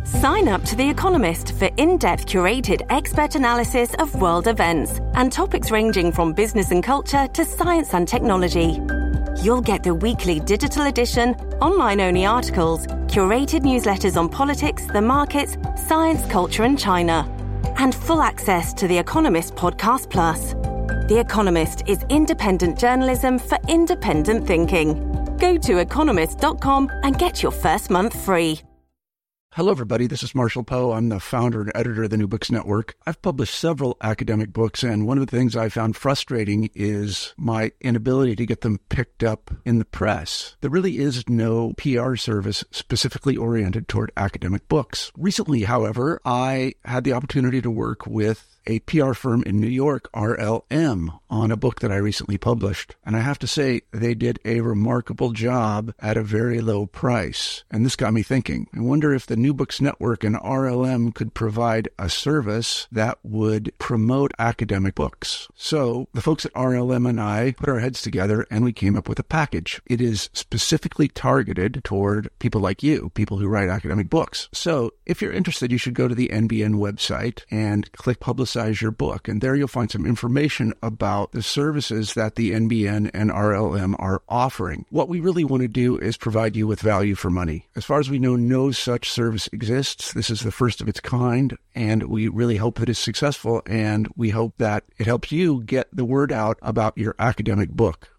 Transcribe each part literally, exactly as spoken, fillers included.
Sign up to The Economist for in-depth curated expert analysis of world events and topics ranging from business and culture to science and technology. You'll get the weekly digital edition, online-only articles, curated newsletters on politics, the markets, science, culture and China, and full access to The Economist Podcast Plus. The Economist is independent journalism for independent thinking. Go to economist dot com and get your first month free. Hello, everybody. This is Marshall Poe. I'm the founder and editor of the New Books Network. I've published several academic books, and one of the things I found frustrating is my inability to get them picked up in the press. There really is no P R service specifically oriented toward academic books. Recently, however, I had the opportunity to work with a P R firm in New York, R L M, on a book that I recently published. And I have to say, they did a remarkable job at a very low price. And this got me thinking. I wonder if the New Books Network and R L M could provide a service that would promote academic books. So the folks at R L M and I put our heads together and we came up with a package. It is specifically targeted toward people like you, people who write academic books. So if you're interested, you should go to the N B N website and click Publicize Your Book. And there you'll find some information about the services that the N B N and R L M are offering. What we really want to do is provide you with value for money. As far as we know, no such service exists. This is the first of its kind, and we really hope that it's successful, and we hope that it helps you get the word out about your academic book.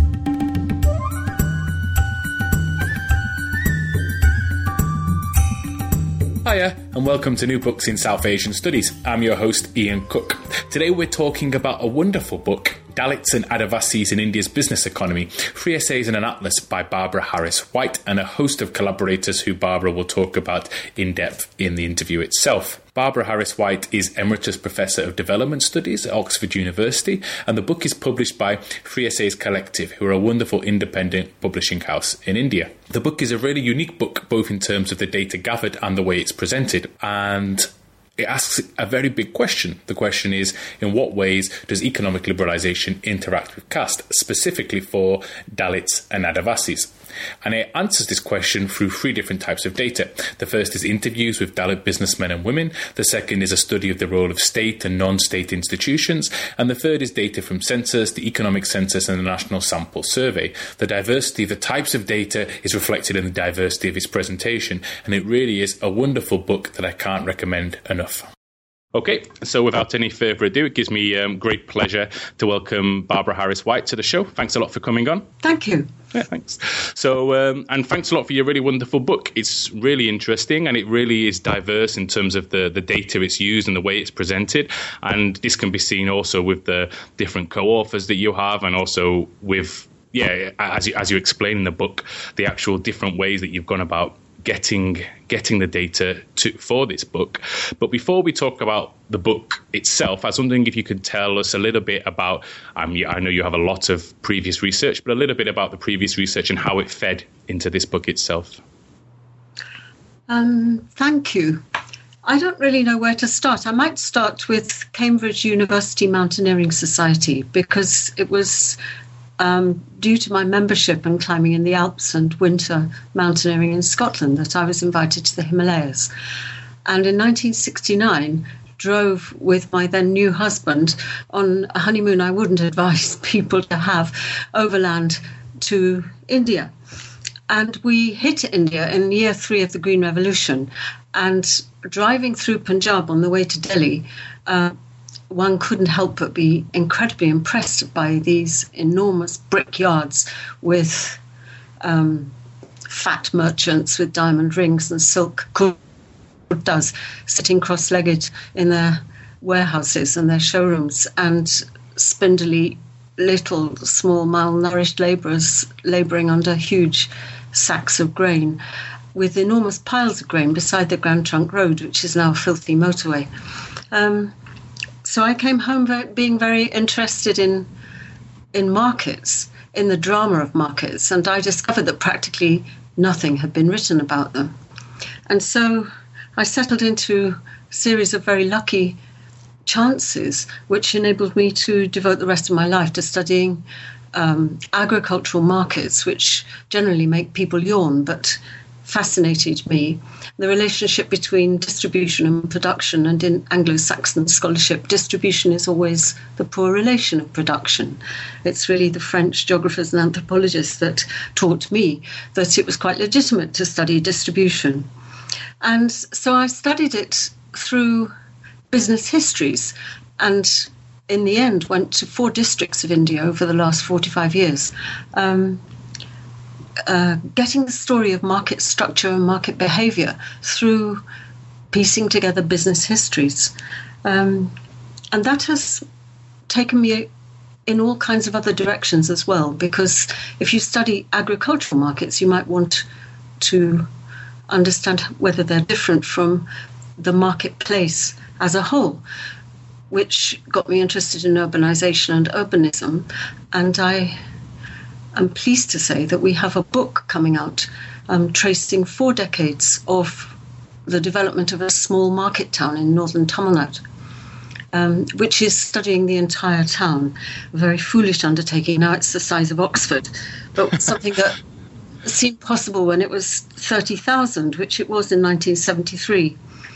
Hiya, and welcome to New Books in South Asian Studies. I'm your host, Ian Cook. Today we're talking about a wonderful book, Dalits and Adivasis in India's Business Economy, Three Essays and an Atlas by Barbara Harris-White, and a host of collaborators who Barbara will talk about in depth in the interview itself. Barbara Harris-White is Emeritus Professor of Development Studies at Oxford University, and the book is published by Three Essays Collective, who are a wonderful independent publishing house in India. The book is a really unique book, both in terms of the data gathered and the way it's presented, and it asks a very big question. The question is, in what ways does economic liberalisation interact with caste, specifically for Dalits and Adivasis? And it answers this question through three different types of data. The first is interviews with Dalit businessmen and women. The second is a study of the role of state and non-state institutions. And the third is data from census, the economic census, and the National Sample Survey. The diversity of the types of data is reflected in the diversity of its presentation. And it really is a wonderful book that I can't recommend enough. Okay, so without any further ado, it gives me um, great pleasure to welcome Barbara Harris-White to the show. Thanks a lot for coming on. Thank you. Yeah, thanks. So, um, and thanks a lot for your really wonderful book. It's really interesting, and it really is diverse in terms of the, the data it's used and the way it's presented. And this can be seen also with the different co-authors that you have, and also with, yeah, as you, as you explain in the book, the actual different ways that you've gone about getting getting the data to, for this book. But before we talk about the book itself, I was wondering if you could tell us a little bit about, um, I know you have a lot of previous research, but a little bit about the previous research and how it fed into this book itself. Um, thank you. I don't really know where to start. I might start with Cambridge University Mountaineering Society, because it was Um, due to my membership and climbing in the Alps and winter mountaineering in Scotland that I was invited to the Himalayas. And in nineteen sixty-nine, drove with my then new husband on a honeymoon I wouldn't advise people to have overland to India. And we hit India in year three of the Green Revolution. And driving through Punjab on the way to Delhi, uh, one couldn't help but be incredibly impressed by these enormous brickyards with um, fat merchants with diamond rings and silk kurtas sitting cross-legged in their warehouses and their showrooms, and spindly little small malnourished labourers labouring under huge sacks of grain, with enormous piles of grain beside the Grand Trunk Road, which is now a filthy motorway. Um, So I came home very, being very interested in in markets, in the drama of markets, and I discovered that practically nothing had been written about them. And so I settled into a series of very lucky chances, which enabled me to devote the rest of my life to studying um, agricultural markets, which generally make people yawn, but fascinated me. The relationship between distribution and production, and in Anglo-Saxon scholarship, distribution is always the poor relation of production. It's really the French geographers and anthropologists that taught me that it was quite legitimate to study distribution. And so I studied it through business histories, and in the end went to four districts of India over the last forty-five years. Um, Uh, getting the story of market structure and market behavior through piecing together business histories. Um, and that has taken me in all kinds of other directions as well, because if you study agricultural markets, you might want to understand whether they're different from the marketplace as a whole, which got me interested in urbanization and urbanism. And I I'm pleased to say that we have a book coming out um, tracing four decades of the development of a small market town in northern Tamil Nadu, um, which is studying the entire town. A very foolish undertaking. Now it's the size of Oxford, but something that seemed possible when it was thirty thousand, which it was in nineteen seventy-three.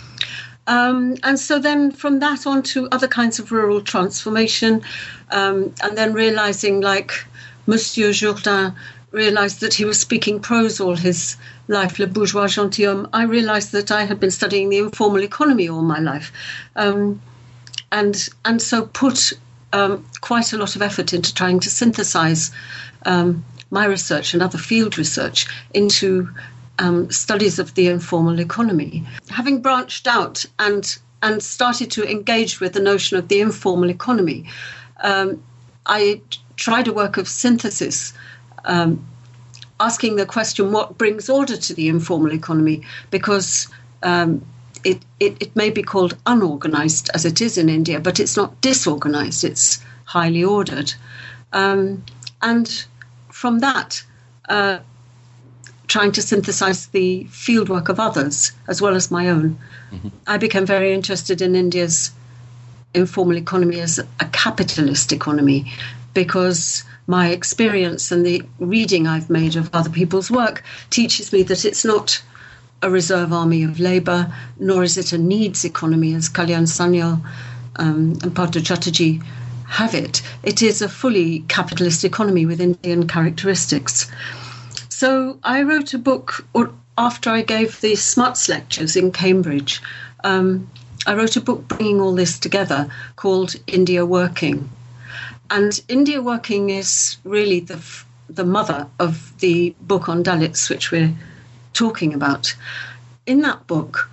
Um, and so then from that on to other kinds of rural transformation, um, and then realizing, like Monsieur Jourdain realised that he was speaking prose all his life, Le Bourgeois Gentilhomme. I realised that I had been studying the informal economy all my life, um, and and so put um, quite a lot of effort into trying to synthesise um, my research and other field research into um, studies of the informal economy. Having branched out and and started to engage with the notion of the informal economy, um, I tried a work of synthesis, um, asking the question, what brings order to the informal economy? Because um, it, it, it may be called unorganized, as it is in India, but it's not disorganized, it's highly ordered. Um, and from that, uh, trying to synthesize the fieldwork of others, as well as my own, mm-hmm. I became very interested in India's informal economy as a capitalist economy, because my experience and the reading I've made of other people's work teaches me that it's not a reserve army of labour, nor is it a needs economy, as Kalyan Sanyal um, and Partha Chatterjee have it. It is a fully capitalist economy with Indian characteristics. So I wrote a book, or after I gave the Smuts lectures in Cambridge, um, I wrote a book bringing all this together called India Working. And India Working is really the the mother of the book on Dalits, which we're talking about. In that book,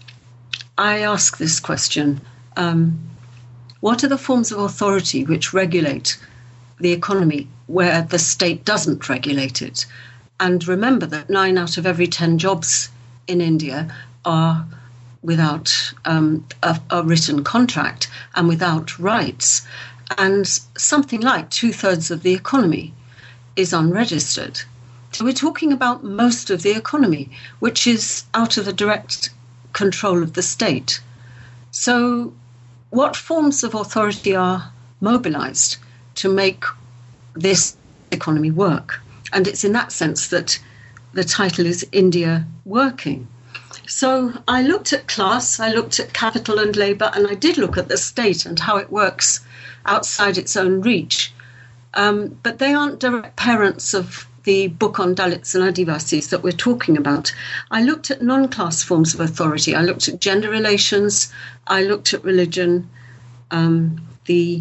I ask this question, um, what are the forms of authority which regulate the economy where the state doesn't regulate it? And remember that nine out of every ten jobs in India are without um, a, a written contract and without rights. And something like two-thirds of the economy is unregistered. So we're talking about most of the economy, which is out of the direct control of the state. So what forms of authority are mobilized to make this economy work? And it's in that sense that the title is India Working. So I looked at class, I looked at capital and labour, and I did look at the state and how it works outside its own reach. Um, but they aren't direct parents of the book on Dalits and Adivasis that we're talking about. I looked at non-class forms of authority. I looked at gender relations. I looked at religion, um, the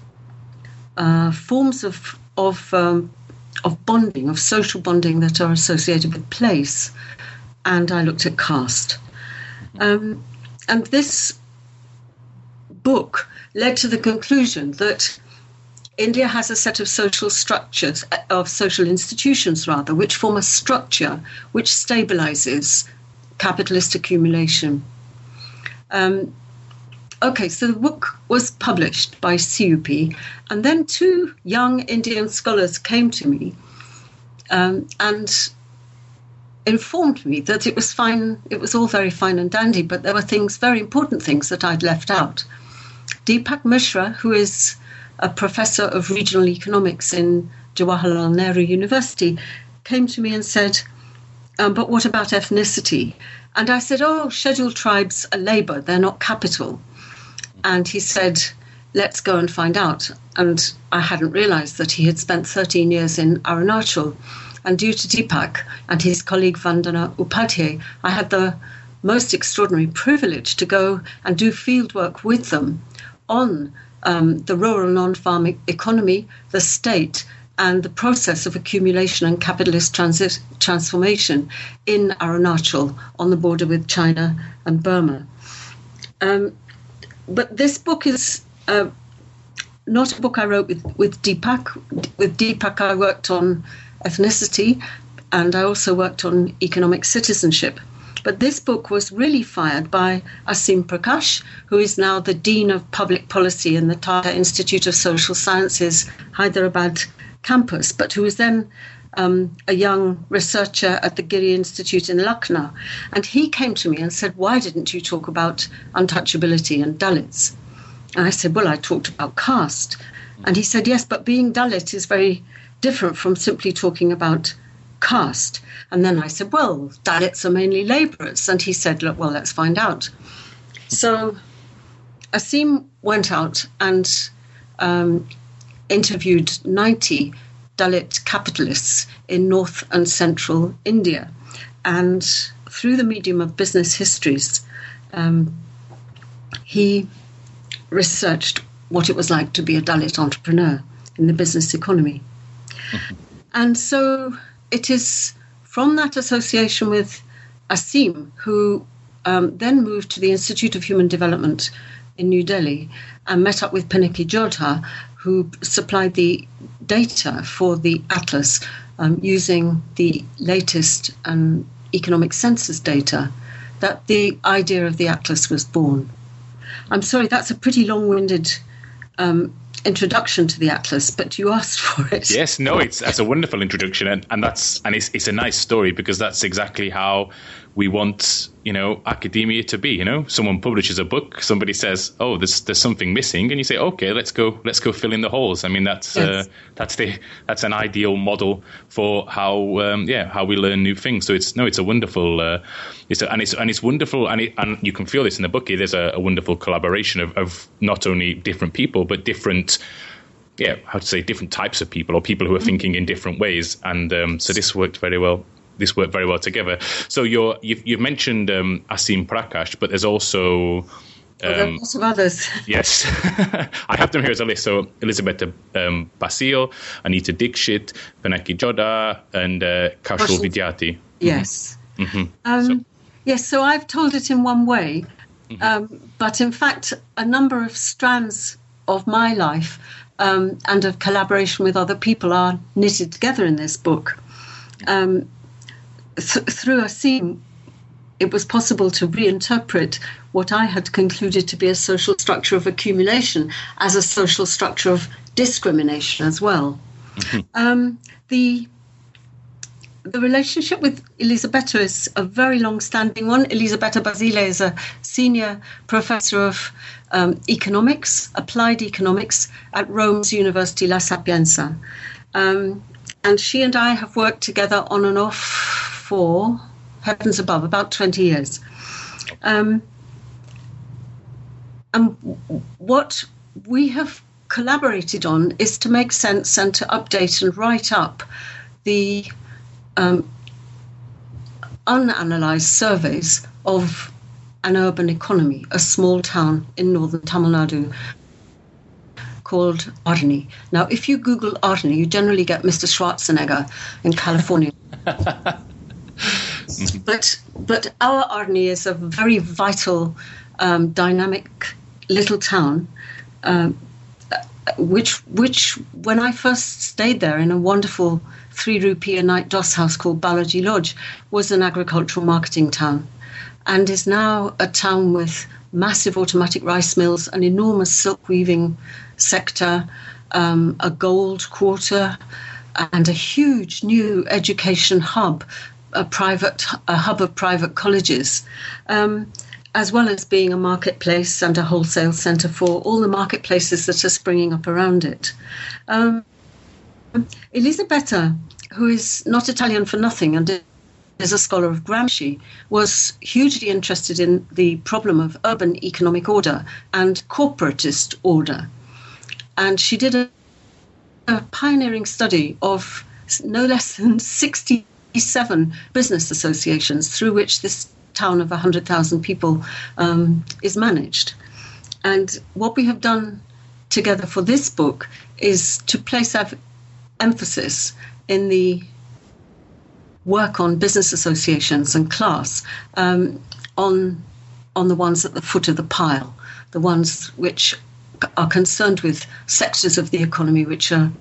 uh, forms of of um, of bonding, of social bonding that are associated with place. And I looked at caste. Um, and this book led to the conclusion that India has a set of social structures, of social institutions rather, which form a structure which stabilizes capitalist accumulation. Um, okay, so the book was published by C U P, and then two young Indian scholars came to me um, and informed me that it was fine, it was all very fine and dandy, but there were things, very important things that I'd left out. Deepak Mishra, who is a professor of regional economics in Jawaharlal Nehru University, came to me and said, um, but what about ethnicity? And I said, oh, scheduled tribes are labour, they're not capital. And he said, let's go and find out. And I hadn't realised that he had spent thirteen years in Arunachal. And due to Deepak and his colleague Vandana Upadhyay, I had the most extraordinary privilege to go and do field work with them on um, the rural non-farm economy, the state, and the process of accumulation and capitalist transit transformation in Arunachal on the border with China and Burma. Um, but this book is uh, not a book I wrote with, with Deepak. With Deepak, I worked on ethnicity, and I also worked on economic citizenship. But this book was really fired by Aseem Prakash, who is now the Dean of Public Policy in the Tata Institute of Social Sciences, Hyderabad campus, but who was then um, a young researcher at the Giri Institute in Lucknow. And he came to me and said, why didn't you talk about untouchability and Dalits? And I said, well, I talked about caste. And he said, yes, but being Dalit is very different from simply talking about caste. And then I said, well, Dalits are mainly labourers. And he said, look, well, let's find out. So Aseem went out and um, interviewed ninety Dalit capitalists in North and Central India. And through the medium of business histories, um, he researched what it was like to be a Dalit entrepreneur in the business economy. Mm-hmm. And so it is from that association with Aseem, who um, then moved to the Institute of Human Development in New Delhi and met up with Pinaki Jodha, who supplied the data for the atlas um, using the latest um, economic census data, that the idea of the atlas was born. I'm sorry, that's a pretty long-winded um, introduction to the atlas, but you asked for it. Yes, no, it's that's a wonderful introduction, and, and that's and it's it's a nice story, because that's exactly how we want, you know, academia to be. You know, someone publishes a book, somebody says, "Oh, there's there's something missing," and you say, "Okay, let's go let's go fill in the holes." I mean, that's yes. uh, that's the that's an ideal model for how um, yeah how we learn new things. So it's no, it's a wonderful uh, it's a, and it's and it's wonderful, and it, and you can feel this in the book. There's a, a wonderful collaboration of, of not only different people but different. Yeah, how to say different types of people, or people who are thinking in different ways, and um, so this worked very well. This worked very well together. So you're, you've, you've mentioned um, Aseem Prakash, but there's also um, well, there are lots of others. Yes, I have them here as a list. So Elizabeth um, Basil, Anita Dixit, Pinaki Jodha, and uh, Kaushal Vidyarthi. Yes. Mm-hmm. Um, so. Yes. So I've told it in one way, mm-hmm. um, but in fact, a number of strands of my life um, and of collaboration with other people are knitted together in this book. Um, th- through Aseem, it was possible to reinterpret what I had concluded to be a social structure of accumulation as a social structure of discrimination as well. Mm-hmm. Um, the the relationship with Elisabetta is a very long-standing one. Elisabetta Basile is a senior professor of um, economics, applied economics, at Rome's University La Sapienza. Um, and she and I have worked together on and off for, heavens above, about twenty years. Um, and what we have collaborated on is to make sense and to update and write up the um, unanalyzed surveys of an urban economy, a small town in northern Tamil Nadu called Arni. Now, if you Google Arni, you generally get Mister Schwarzenegger in California. but but our Arni is a very vital, um, dynamic little town, um, which which when I first stayed there in a wonderful three rupee a night doss house called Balaji Lodge, was an agricultural marketing town, and is now a town with massive automatic rice mills, an enormous silk weaving sector, um, a gold quarter, and a huge new education hub, a private a hub of private colleges, um, as well as being a marketplace and a wholesale centre for all the marketplaces that are springing up around it. Um, Elisabetta, who is not Italian for nothing and is a scholar of Gramsci, was hugely interested in the problem of urban economic order and corporatist order. And she did a, a pioneering study of no less than sixty-seven business associations through which this town of one hundred thousand people um, is managed. And what we have done together for this book is to place our emphasis in the work on business associations and class, um, on on the ones at the foot of the pile, the ones which are concerned with sectors of the economy which are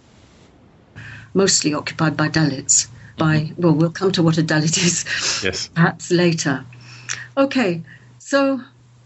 mostly occupied by Dalits. By well, we'll come to what a Dalit is yes. perhaps later. Okay, so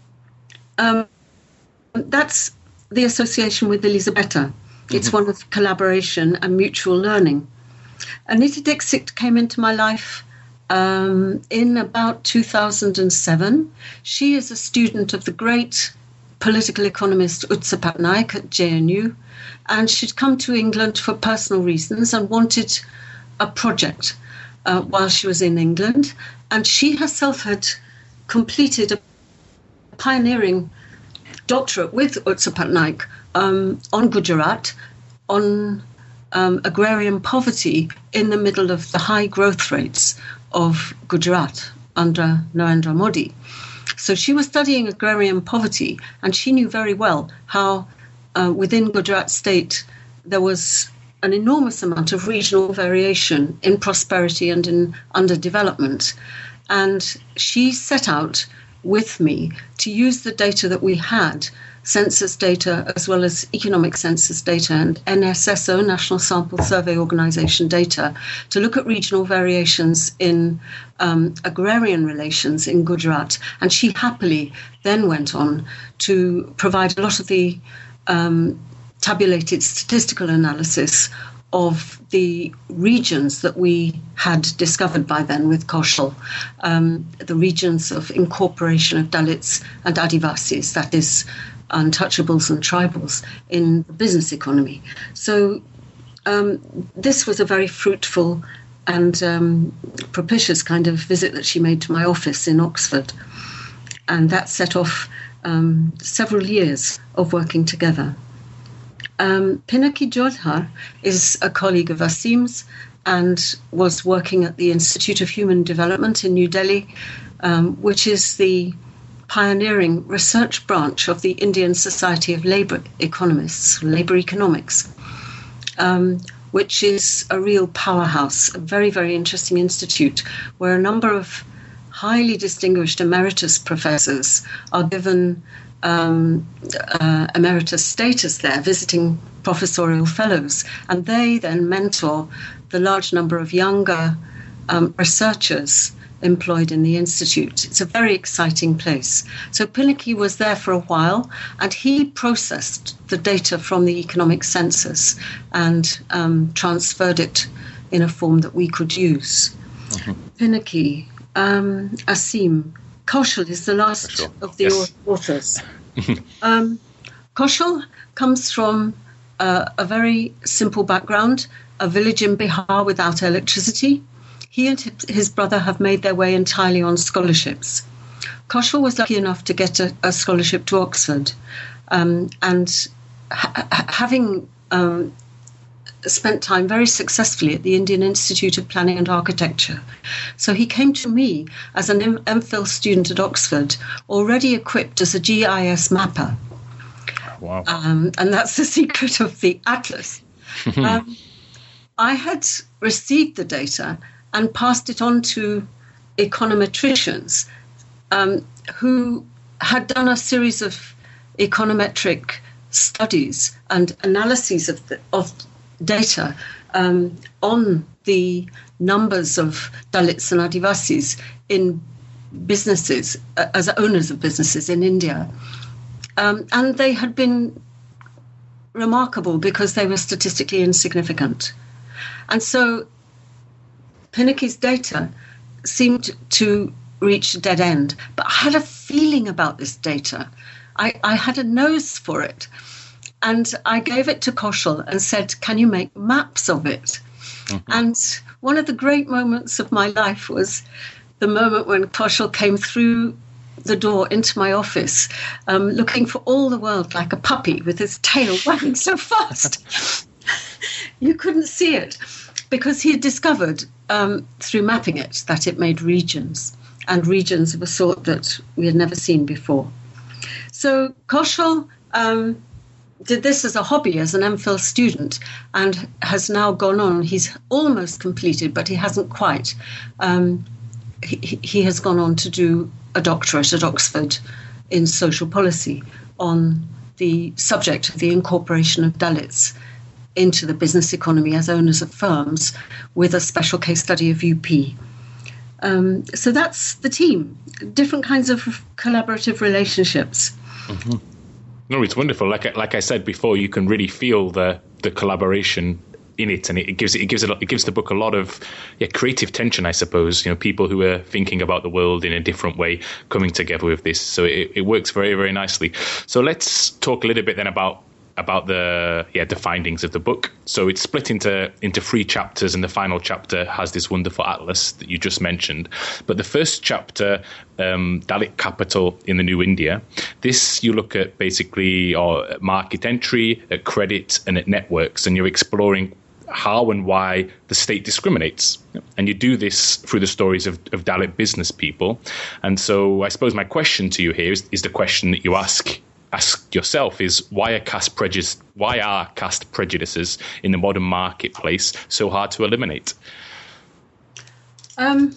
um, that's the association with Elisabetta. It's mm-hmm. one of collaboration and mutual learning. Anita Dixit came into my life um, in about two thousand seven. She is a student of the great political economist Utsa Patnaik at J N U, and she'd come to England for personal reasons and wanted a project uh, while she was in England. And she herself had completed a pioneering doctorate with Utsa Patnaik um, on Gujarat, on um, agrarian poverty in the middle of the high growth rates of Gujarat under Narendra Modi. So she was studying agrarian poverty, and she knew very well how uh, within Gujarat state there was an enormous amount of regional variation in prosperity and in underdevelopment. And she set out with me to use the data that we had, census data as well as economic census data and N S S O, National Sample Survey Organization data, to look at regional variations in um, agrarian relations in Gujarat. And she happily then went on to provide a lot of the um, tabulated statistical analysis of the regions that we had discovered by then with Kaushal, um, the regions of incorporation of Dalits and Adivasis, that is, untouchables and tribals in the business economy. So um, this was a very fruitful and um, propitious kind of visit that she made to my office in Oxford. And that set off um, several years of working together. Um, Pinaki Jodhar is a colleague of Asim's and was working at the Institute of Human Development in New Delhi, um, which is the pioneering research branch of the Indian Society of Labour Economists, Labour Economics, um, which is a real powerhouse, a very, very interesting institute where a number of highly distinguished emeritus professors are given Um, uh, emeritus status there, visiting professorial fellows, and they then mentor the large number of younger um, researchers employed in the institute. It's a very exciting place. So Pinaki was there for a while, and he processed the data from the economic census and um, transferred it in a form that we could use. Mm-hmm. Pinaki, um, Asim, Kaushal is the last sure. of the yes. authors. um, Kaushal comes from uh, a very simple background, a village in Bihar without electricity. He and his brother have made their way entirely on scholarships. Kaushal was lucky enough to get a, a scholarship to Oxford, um, and ha- having um, spent time very successfully at the Indian Institute of Planning and Architecture. So he came to me as an M- MPhil student at Oxford, already equipped as a G I S mapper. Wow. Um, and that's the secret of the atlas. um, I had received the data and passed it on to econometricians um, who had done a series of econometric studies and analyses of the, of data um, on the numbers of Dalits and Adivasis in businesses, uh, as owners of businesses in India. Um, and they had been remarkable because they were statistically insignificant. And so Pinaki's data seemed to reach a dead end. But I had a feeling about this data. I, I had a nose for it. And I gave it to Kaushal and said, can you make maps of it? Mm-hmm. And one of the great moments of my life was the moment when Kaushal came through the door into my office, um, looking for all the world like a puppy with his tail wagging so fast. You couldn't see it, because he had discovered um, through mapping it that it made regions, and regions of a sort that we had never seen before. So Kaushal um, did this as a hobby, as an MPhil student, and has now gone on. He's almost completed, but he hasn't quite. Um, he, he has gone on to do a doctorate at Oxford in social policy on the subject of the incorporation of Dalits into the business economy as owners of firms, with a special case study of U P. Um, so that's the team, different kinds of collaborative relationships. Mm-hmm. No, it's wonderful. Like I, like I said before, you can really feel the the collaboration in it, and it, it gives it gives it, it gives the book a lot of yeah, creative tension, I suppose. You know, people who are thinking about the world in a different way coming together with this. So it, it works very, very nicely. So let's talk a little bit then about about the yeah the findings of the book. So it's split into into three chapters, and the final chapter has this wonderful atlas that you just mentioned. But the first chapter, um, Dalit Capital in the New India, this you look at basically or at market entry, at credit, and at networks, and you're exploring how and why the state discriminates. And you do this through the stories of, of Dalit business people. And so I suppose my question to you here is, is the question that you ask ask yourself is, why are caste prejudice why are caste prejudices in the modern marketplace so hard to eliminate? Um,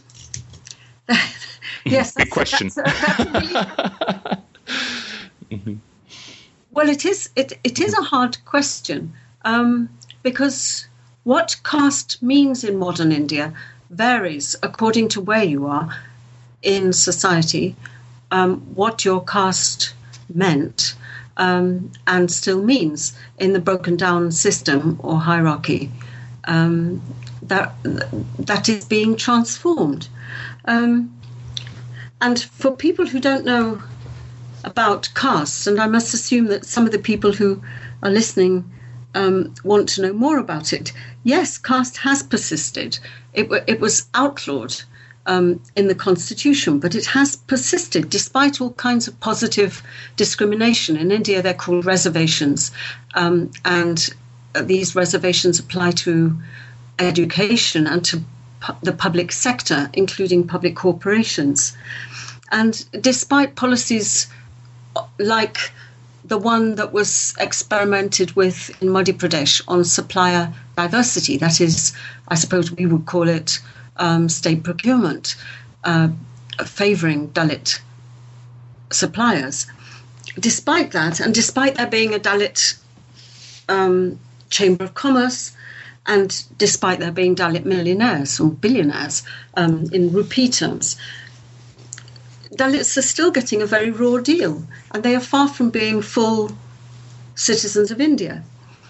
yes, big question. That's, uh, that's really... mm-hmm. Well, it is it, it is a hard question, um, because what caste means in modern India varies according to where you are in society, um, what your caste meant um, and still means in the broken down system or hierarchy um, that that is being transformed. Um, and for people who don't know about castes, and I must assume that some of the people who are listening um, want to know more about it, yes, caste has persisted. It, it was outlawed Um, in the Constitution, but it has persisted despite all kinds of positive discrimination. In India, they're called reservations, um, and these reservations apply to education and to pu- the public sector, including public corporations. And despite policies like the one that was experimented with in Madhya Pradesh on supplier diversity, that is, I suppose we would call it Um, state procurement, uh, favouring Dalit suppliers. Despite that, and despite there being a Dalit um, Chamber of Commerce, and despite there being Dalit millionaires or billionaires um, in rupee terms, Dalits are still getting a very raw deal, and they are far from being full citizens of India.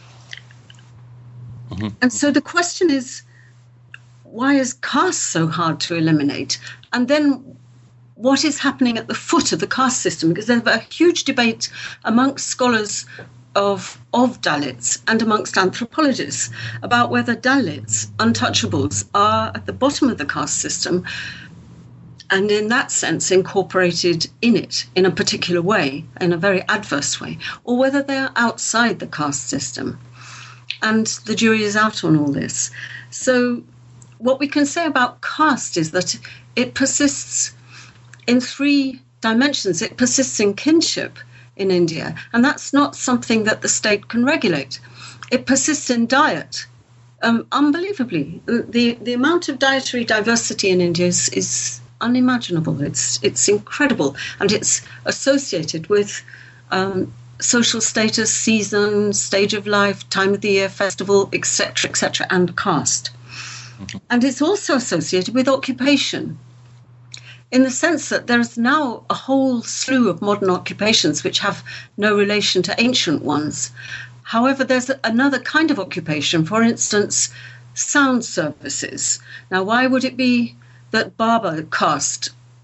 Mm-hmm. And so the question is, why is caste so hard to eliminate? And then what is happening at the foot of the caste system? Because there's a huge debate amongst scholars of, of Dalits and amongst anthropologists about whether Dalits, untouchables, are at the bottom of the caste system and in that sense incorporated in it in a particular way, in a very adverse way, or whether they are outside the caste system. And the jury is out on all this. So what we can say about caste is that it persists in three dimensions. It persists in kinship in India, and that's not something that the state can regulate. It persists in diet. Um, unbelievably, the, the amount of dietary diversity in India is, is unimaginable. It's, it's incredible, and it's associated with um, social status, season, stage of life, time of the year, festival, et cetera, et cetera, and caste. And it's also associated with occupation, in the sense that there is now a whole slew of modern occupations which have no relation to ancient ones. However, there's another kind of occupation, for instance, sound services. Now, why would it be that barber caste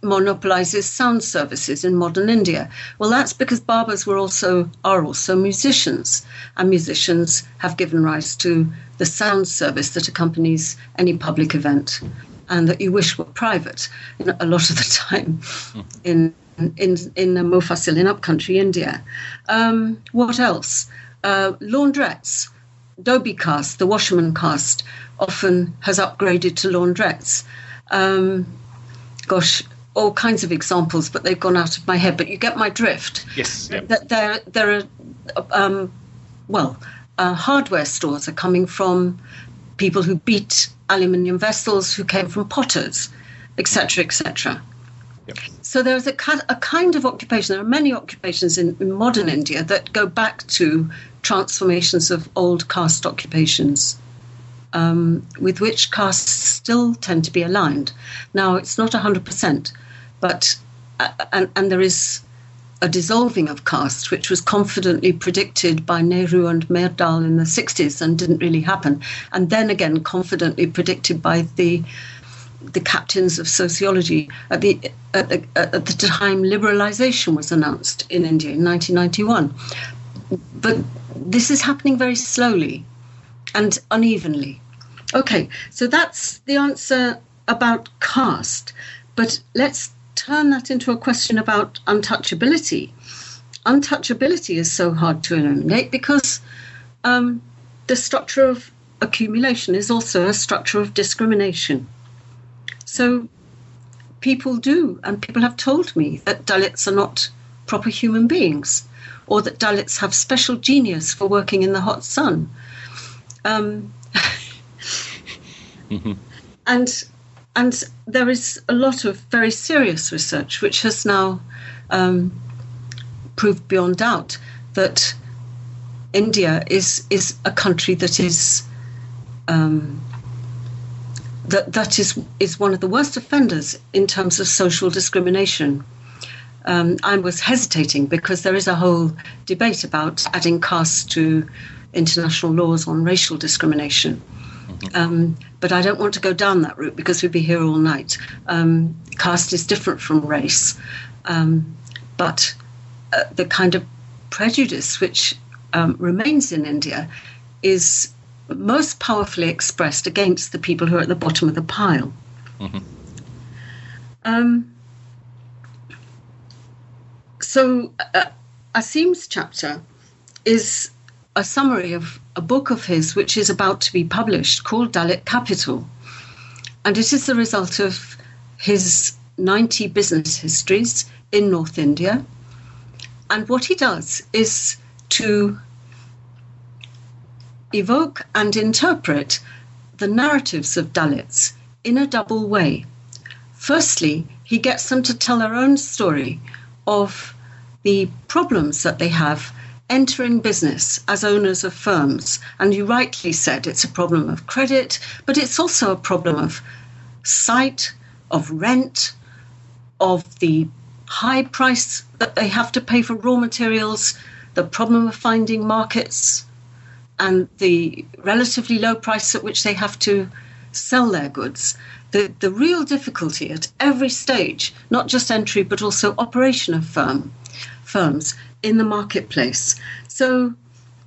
monopolizes sound services in modern India. Well, that's because barbers were also are also musicians, and musicians have given rise to the sound service that accompanies any public event, and that you wish were private you know, a lot of the time in in in Mufasil, in upcountry India. Um, what else? Uh, laundrettes. Dhobi caste, the washerman caste, often has upgraded to laundrettes. Um, gosh, all kinds of examples, but they've gone out of my head. But you get my drift. Yes. Yeah. That there, there are, um, well, uh, hardware stores are coming from people who beat aluminium vessels, who came from potters, et cetera, et cetera. Yep. So there's a, a kind of occupation. There are many occupations in, in modern India that go back to transformations of old caste occupations, um, with which castes still tend to be aligned. Now, it's not one hundred percent, but uh, and, and there is a dissolving of caste, which was confidently predicted by Nehru and Myrdal in the sixties and didn't really happen. And then again, confidently predicted by the the captains of sociology at the at the, at the time liberalization was announced in India in nineteen ninety-one. But this is happening very slowly and unevenly. Okay, so that's the answer about caste. But let's turn that into a question about untouchability. Untouchability is so hard to eliminate because um, the structure of accumulation is also a structure of discrimination. So people do, and people have told me that Dalits are not proper human beings, or that Dalits have special genius for working in the hot sun. Um, mm-hmm. And and there is a lot of very serious research which has now um, proved beyond doubt that India is is a country that is um, that that is is one of the worst offenders in terms of social discrimination. Um, I was hesitating because there is a whole debate about adding caste to international laws on racial discrimination. Mm-hmm. Um, but I don't want to go down that route because we'd be here all night. Um, caste is different from race. Um, but uh, the kind of prejudice which um, remains in India is most powerfully expressed against the people who are at the bottom of the pile. Mm-hmm. Um, So uh, Asim's chapter is a summary of a book of his which is about to be published called Dalit Capital. And it is the result of his ninety business histories in North India. And what he does is to evoke and interpret the narratives of Dalits in a double way. Firstly, he gets them to tell their own story of the problems that they have entering business as owners of firms. And you rightly said it's a problem of credit, but it's also a problem of site, of rent, of the high price that they have to pay for raw materials, the problem of finding markets, and the relatively low price at which they have to sell their goods. The, the real difficulty at every stage, not just entry, but also operation of firm, firms in the marketplace. So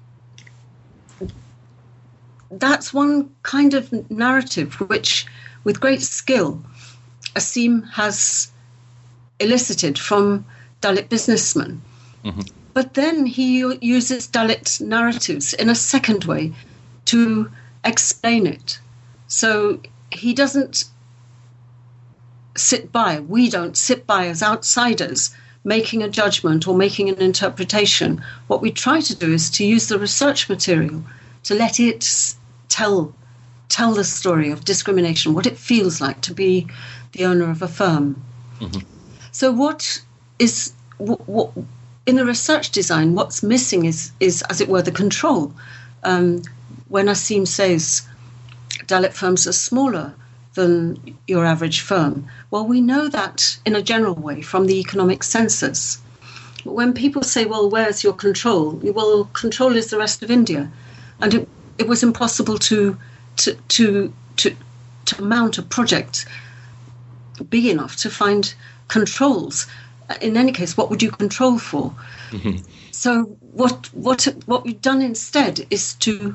that's one kind of narrative which, with great skill, Asim has elicited from Dalit businessmen. Mm-hmm. But then he uses Dalit narratives in a second way to explain it. So he doesn't sit by, we don't sit by as outsiders making a judgment or making an interpretation. What we try to do is to use the research material to let it tell tell the story of discrimination, what it feels like to be the owner of a firm. Mm-hmm. So what is what, what in the research design, what's missing is is as it were the control. Um, when Asim says Dalit firms are smaller than your average firm, well, we know that in a general way from the economic census. But when people say, well, where's your control? Well, control is the rest of India. And it, it was impossible to, to, to, to, to mount a project big enough to find controls. In any case, what would you control for? Mm-hmm. So what what what we've done instead is to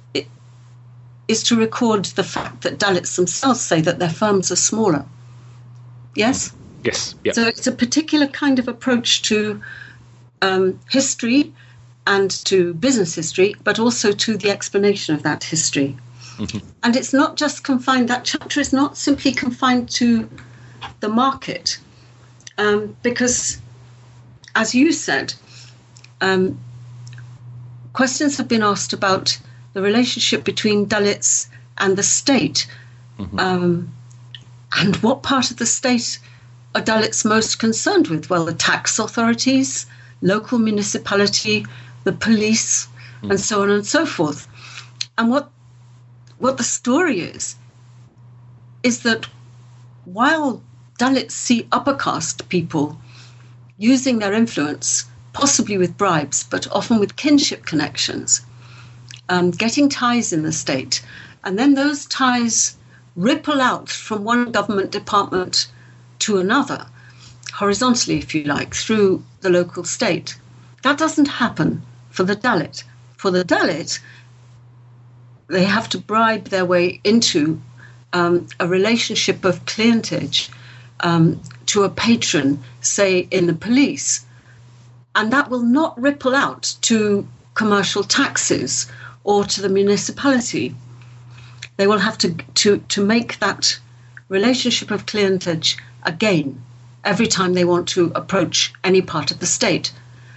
is to record the fact that Dalits themselves say that their firms are smaller. Yes? Yes. Yep. So it's a particular kind of approach to um, history and to business history, but also to the explanation of that history. Mm-hmm. And it's not just confined, that chapter is not simply confined to the market, um, because, as you said, um, questions have been asked about the relationship between Dalits and the state. Mm-hmm. Um, and what part of the state are Dalits most concerned with? Well, the tax authorities, local municipality, the police, mm. and so on and so forth. And what what the story is, is that while Dalits see upper caste people using their influence, possibly with bribes, but often with kinship connections, um, getting ties in the state, and then those ties ripple out from one government department to another, horizontally, if you like, through the local state. That doesn't happen for the Dalit. For the Dalit, they have to bribe their way into um, a relationship of clientage um, to a patron, say, in the police. And that will not ripple out to commercial taxes or to the municipality. They will have to, to, to make that relationship of clientage again every time they want to approach any part of the state.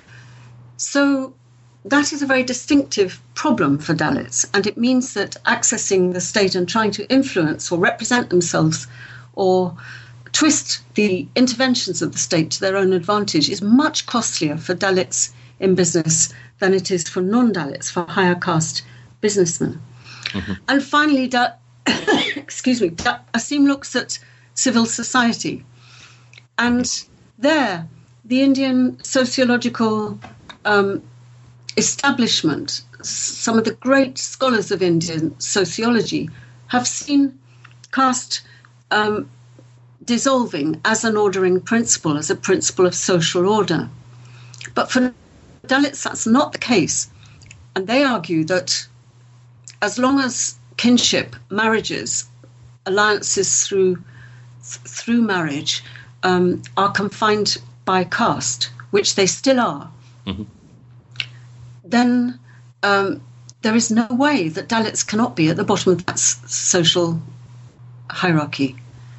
So that is a very distinctive problem for Dalits, and it means that accessing the state and trying to influence or represent themselves or twist the interventions of the state to their own advantage is much costlier for Dalits in business than it is for non-Dalits, for higher caste businessmen. Mm-hmm. And finally, da- excuse me, da- Asim looks at civil society. And there, the Indian sociological um, establishment, some of the great scholars of Indian sociology, have seen caste um, dissolving as an ordering principle, as a principle of social order. But for Dalits, that's not the case. And they argue that as long as kinship, marriages, alliances through through marriage um, are confined by caste, which they still are, mm-hmm. then um, there is no way that Dalits cannot be at the bottom of that s- social hierarchy.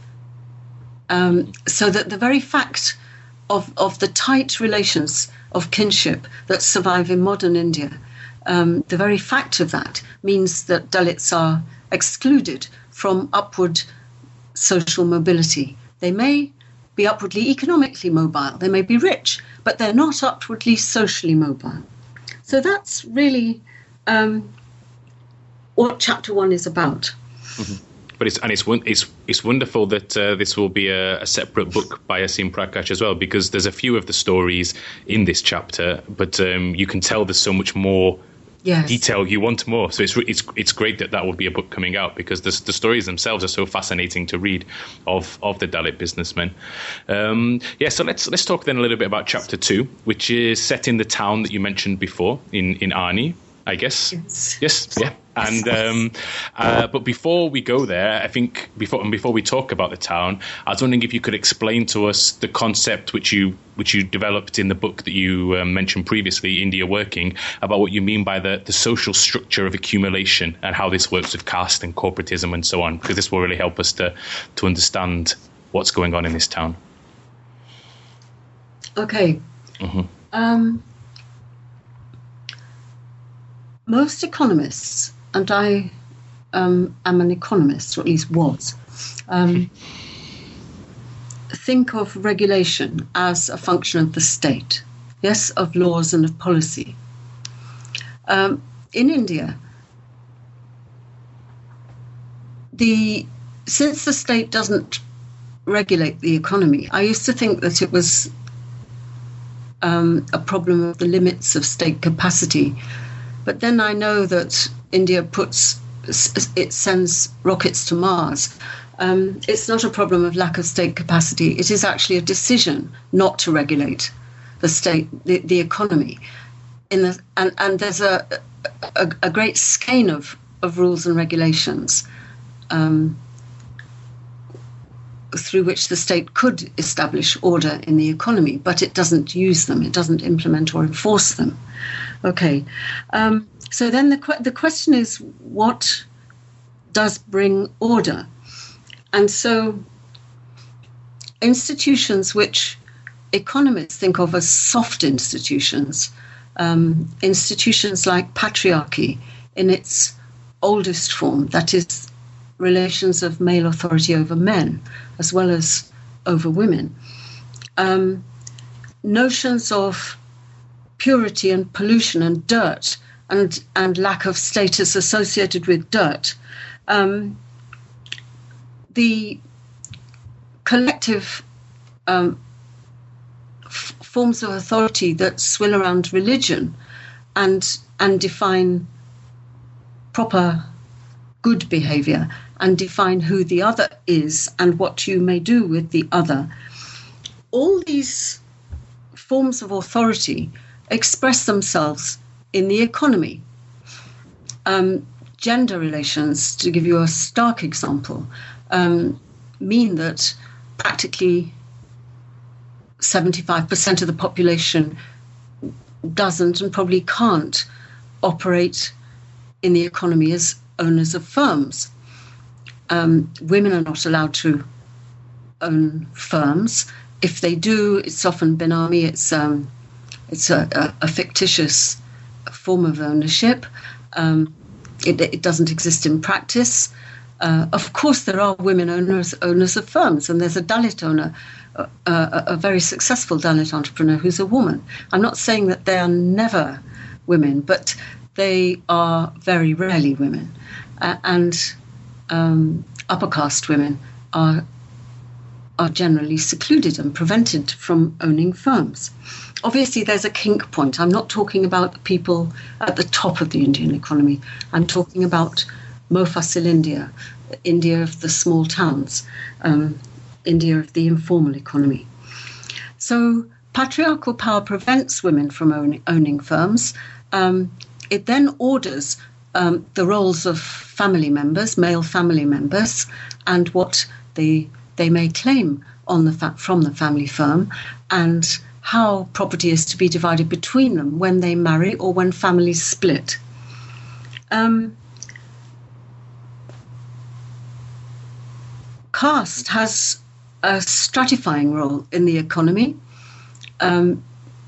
Um, so that the very fact of, of the tight relations of kinship that survive in modern India, um, the very fact of that means that Dalits are excluded from upward social mobility. They may be upwardly economically mobile, they may be rich, but they're not upwardly socially mobile. So that's really um, what chapter one is about. Mm-hmm. But it's and it's it's it's wonderful that uh, this will be a, a separate book by Asim Prakash as well, because there's a few of the stories in this chapter, but um, you can tell there's so much more yes. detail. You want more, so it's it's it's great that that will be a book coming out, because the the stories themselves are so fascinating to read of of the Dalit businessmen. Um, yeah, so let's let's talk then a little bit about chapter two, which is set in the town that you mentioned before in in Arni, I guess. Yes. Yes. Yeah. And um, uh, but before we go there, I think before and before we talk about the town, I was wondering if you could explain to us the concept which you which you developed in the book that you um, mentioned previously, India Working, about what you mean by the, the social structure of accumulation and how this works with caste and corporatism and so on, because this will really help us to to understand what's going on in this town. Okay. Mm-hmm. Um, most economists, and I um, am an economist, or at least was, um, think of regulation as a function of the state, yes, of laws and of policy. Um, in India, the since the state doesn't regulate the economy, I used to think that it was um, a problem of the limits of state capacity. But then I know that India puts, it sends rockets to Mars, Um, it's not a problem of lack of state capacity. It is actually a decision not to regulate the state, the, the economy. In the, and, and there's a, a, a great skein of, of rules and regulations um, through which the state could establish order in the economy, but it doesn't use them. It doesn't implement or enforce them. Okay. Um, so then the, the question is, what does bring order? And so institutions which economists think of as soft institutions, um, institutions like patriarchy in its oldest form, that is, relations of male authority over men as well as over women, um, notions of purity and pollution and dirt and, and lack of status associated with dirt, um, the collective um, f- forms of authority that swill around religion and and define proper good behavior and define who the other is and what you may do with the other. All these forms of authority express themselves in the economy. Um, gender relations, to give you a stark example, um, mean that practically seventy-five percent of the population doesn't and probably can't operate in the economy as owners of firms. Um, women are not allowed to own firms. If they do, it's often benami, it's um, it's a, a, a fictitious form of ownership. Um, it, it doesn't exist in practice. Uh, of course, there are women owners owners of firms, and there's a Dalit owner, uh, a, a very successful Dalit entrepreneur who's a woman. I'm not saying that they are never women, but they are very rarely women. Uh, and um, upper caste women are are generally secluded and prevented from owning firms. Obviously, there's a kink point. I'm not talking about people at the top of the Indian economy. I'm talking about Mofasil India, India of the small towns, um, India of the informal economy. So patriarchal power prevents women from owning, owning firms. Um, it then orders um, the roles of family members, male family members, and what they they may claim on the fa- from the family firm, and how property is to be divided between them when they marry or when families split. Um, caste has a stratifying role in the economy. Um,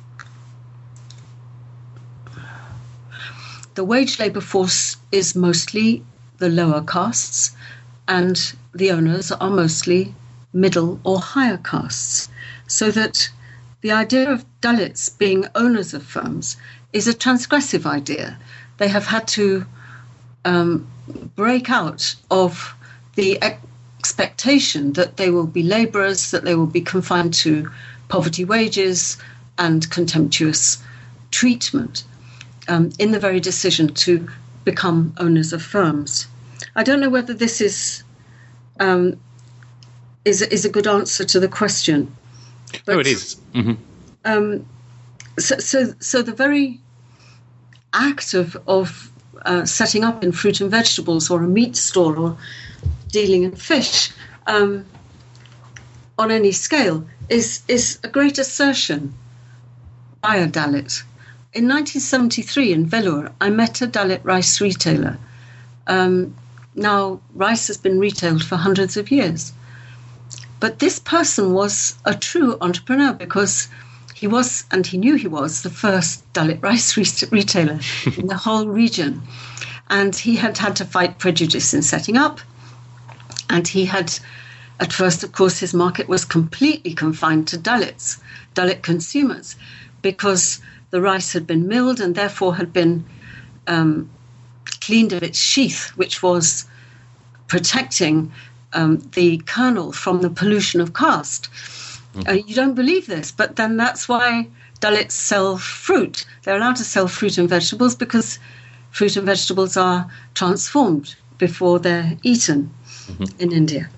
the wage labour force is mostly the lower castes, and the owners are mostly middle or higher castes. So that the idea of Dalits being owners of firms is a transgressive idea. They have had to um, break out of the expectation that they will be labourers, that they will be confined to poverty wages and contemptuous treatment um, in the very decision to become owners of firms. I don't know whether this is um, is is a good answer to the question. But, no, it is. Mm-hmm. Um, so, so, so the very act of of uh, setting up in fruit and vegetables or a meat stall or dealing in fish um, on any scale is is a great assertion by a Dalit. In nineteen seventy-three in Vellore, I met a Dalit rice retailer. Um, now, rice has been retailed for hundreds of years. But this person was a true entrepreneur because he was, and he knew he was, the first Dalit rice re- retailer in the whole region. And he had had to fight prejudice in setting up. And he had, at first, of course, his market was completely confined to Dalits, Dalit consumers, because the rice had been milled and therefore had been um, cleaned of its sheath, which was protecting um, the kernel from the pollution of caste. Mm. Uh, you don't believe this, but then that's why Dalits sell fruit. They're allowed to sell fruit and vegetables because fruit and vegetables are transformed before they're eaten mm-hmm. in India.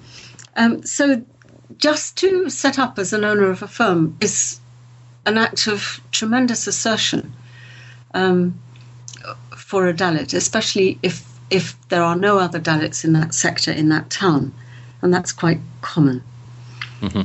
Um, so just to set up as an owner of a firm is an act of tremendous assertion um, for a Dalit, especially if if there are no other Dalits in that sector, in that town. And that's quite common. Mm-hmm.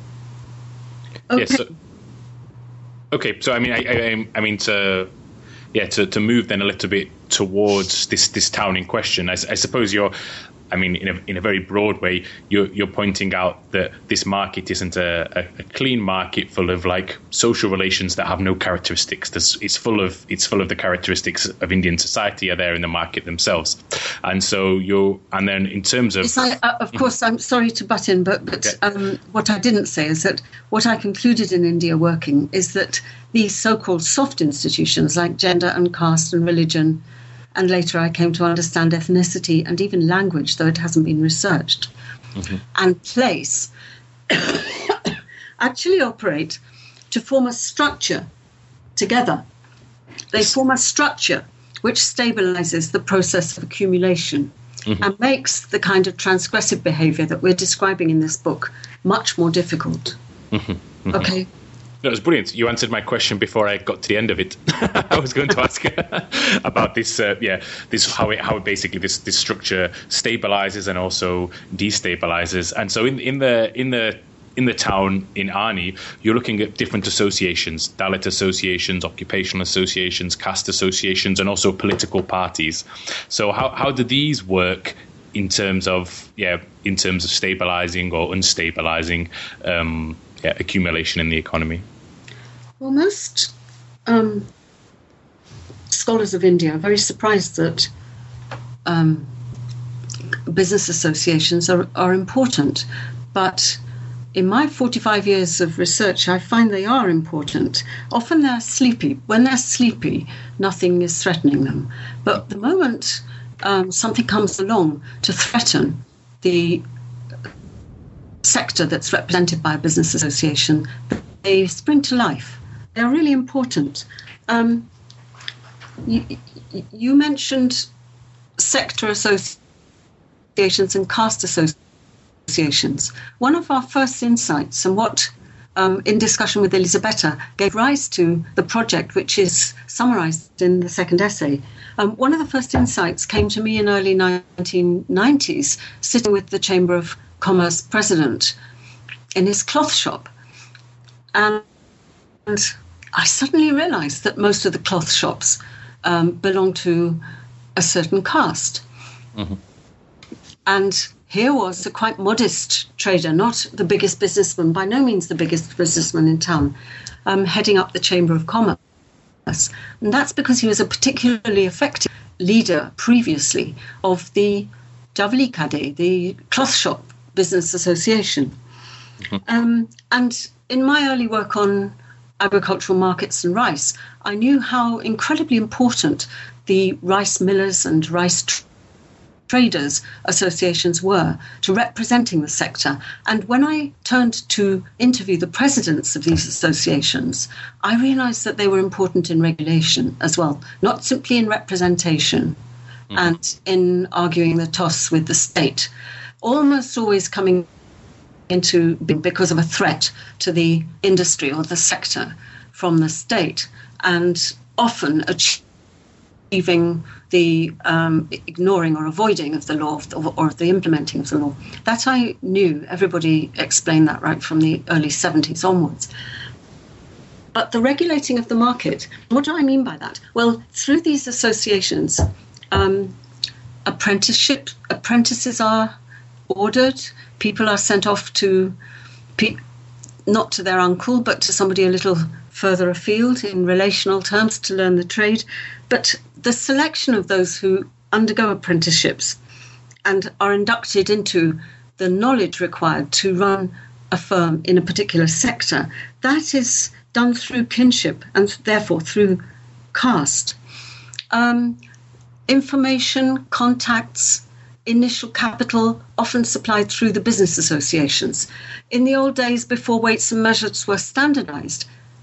Okay. Yes. So, okay. So I mean, I, I, I mean to, yeah, to, to move then a little bit towards this, this town in question. I, I suppose you're, I mean, in a in a very broad way, you're you're pointing out that this market isn't a, a, a clean market full of like social relations that have no characteristics. There's, it's full of it's full of the characteristics of Indian society are there in the market themselves, and so you're and then in terms of yes, I, uh, of course, I'm sorry to butt in, but but okay. um, what I didn't say is that what I concluded in India working is that these so-called soft institutions like gender and caste and religion. And later I came to understand ethnicity and even language, though it hasn't been researched, mm-hmm. and place actually operate to form a structure together. They form a structure which stabilizes the process of accumulation mm-hmm. and makes the kind of transgressive behavior that we're describing in this book much more difficult. Mm-hmm. Mm-hmm. Okay. No, it was brilliant. You answered my question before I got to the end of it. I was going to ask about this, uh, yeah, this how it how it basically this this structure stabilizes and also destabilizes. And so in in the in the in the town in Arni, you're looking at different associations, Dalit associations, occupational associations, caste associations, and also political parties. So how how do these work in terms of yeah in terms of stabilizing or unstabilizing Um, Yeah, accumulation in the economy? Well, most um, scholars of India are very surprised that um, business associations are, are important. But in my forty-five years of research, I find they are important. Often they're sleepy. When they're sleepy, nothing is threatening them. But the moment um, something comes along to threaten the sector that's represented by a business association, they spring to life. They are really important. Um, you, you mentioned sector associations and caste associations. One of our first insights, and what um, in discussion with Elisabetta gave rise to the project, which is summarized in the second essay, um, one of the first insights came to me in early nineteen nineties, sitting with the Chamber of Commerce president in his cloth shop. And, and I suddenly realized that most of the cloth shops um, belong to a certain caste. Mm-hmm. And here was a quite modest trader, not the biggest businessman, by no means the biggest businessman in town, um, heading up the Chamber of Commerce. And that's because he was a particularly effective leader previously of the Javli Kade, the cloth shop business association. Mm-hmm. Um, and in my early work on agricultural markets and rice, I knew how incredibly important the rice millers and rice tr- traders associations were to representing the sector. And when I turned to interview the presidents of these associations, I realized that they were important in regulation as well, not simply in representation mm-hmm. and in arguing the toss with the state. Almost always coming into because of a threat to the industry or the sector from the state, and often achieving the um, ignoring or avoiding of the law of the, or of the implementing of the law. That I knew. Everybody explained that right from the early seventies onwards. But the regulating of the market, what do I mean by that? Well, through these associations, um, apprenticeship apprentices are ordered. People are sent off to, pe- not to their uncle, but to somebody a little further afield in relational terms to learn the trade. But the selection of those who undergo apprenticeships and are inducted into the knowledge required to run a firm in a particular sector, that is done through kinship and therefore through caste. Um, information, contacts, initial capital often supplied through the business associations. In the old days, before weights and measures were standardized,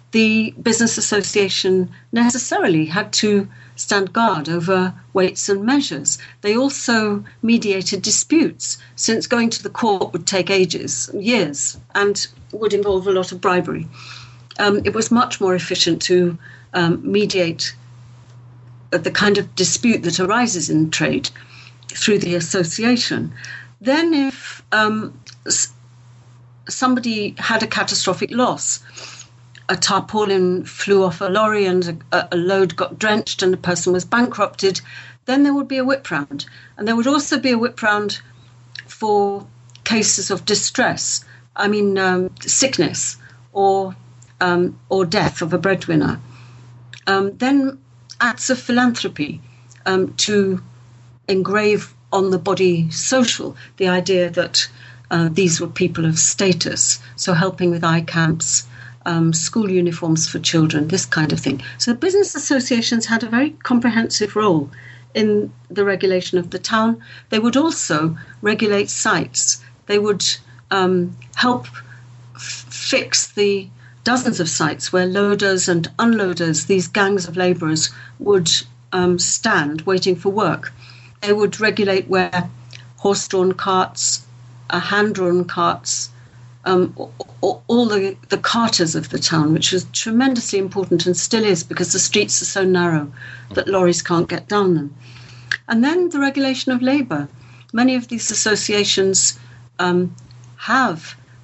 the business association necessarily had to stand guard over weights and measures. They also mediated disputes, since going to the court would take ages, years, and would involve a lot of bribery. Um, it was much more efficient to um, mediate the kind of dispute that arises in trade through the association. Then if um, s- somebody had a catastrophic loss, a tarpaulin flew off a lorry and a, a load got drenched and the person was bankrupted, then there would be a whip round. And there would also be a whip round for cases of distress, I mean um, sickness or um, or death of a breadwinner. Um, then acts of philanthropy um, to engrave on the body social the idea that uh, these were people of status, so helping with eye camps, Um, school uniforms for children, this kind of thing. So business associations had a very comprehensive role in the regulation of the town. They would also regulate sites. They would um, help f- fix the dozens of sites where loaders and unloaders, these gangs of labourers, would um, stand waiting for work. They would regulate where horse-drawn carts, uh, hand-drawn carts, Um, all, all the, the carters of the town, which was tremendously important and still is, because the streets are so narrow that lorries can't get down them. And then the regulation of labour. Many of these associations um, have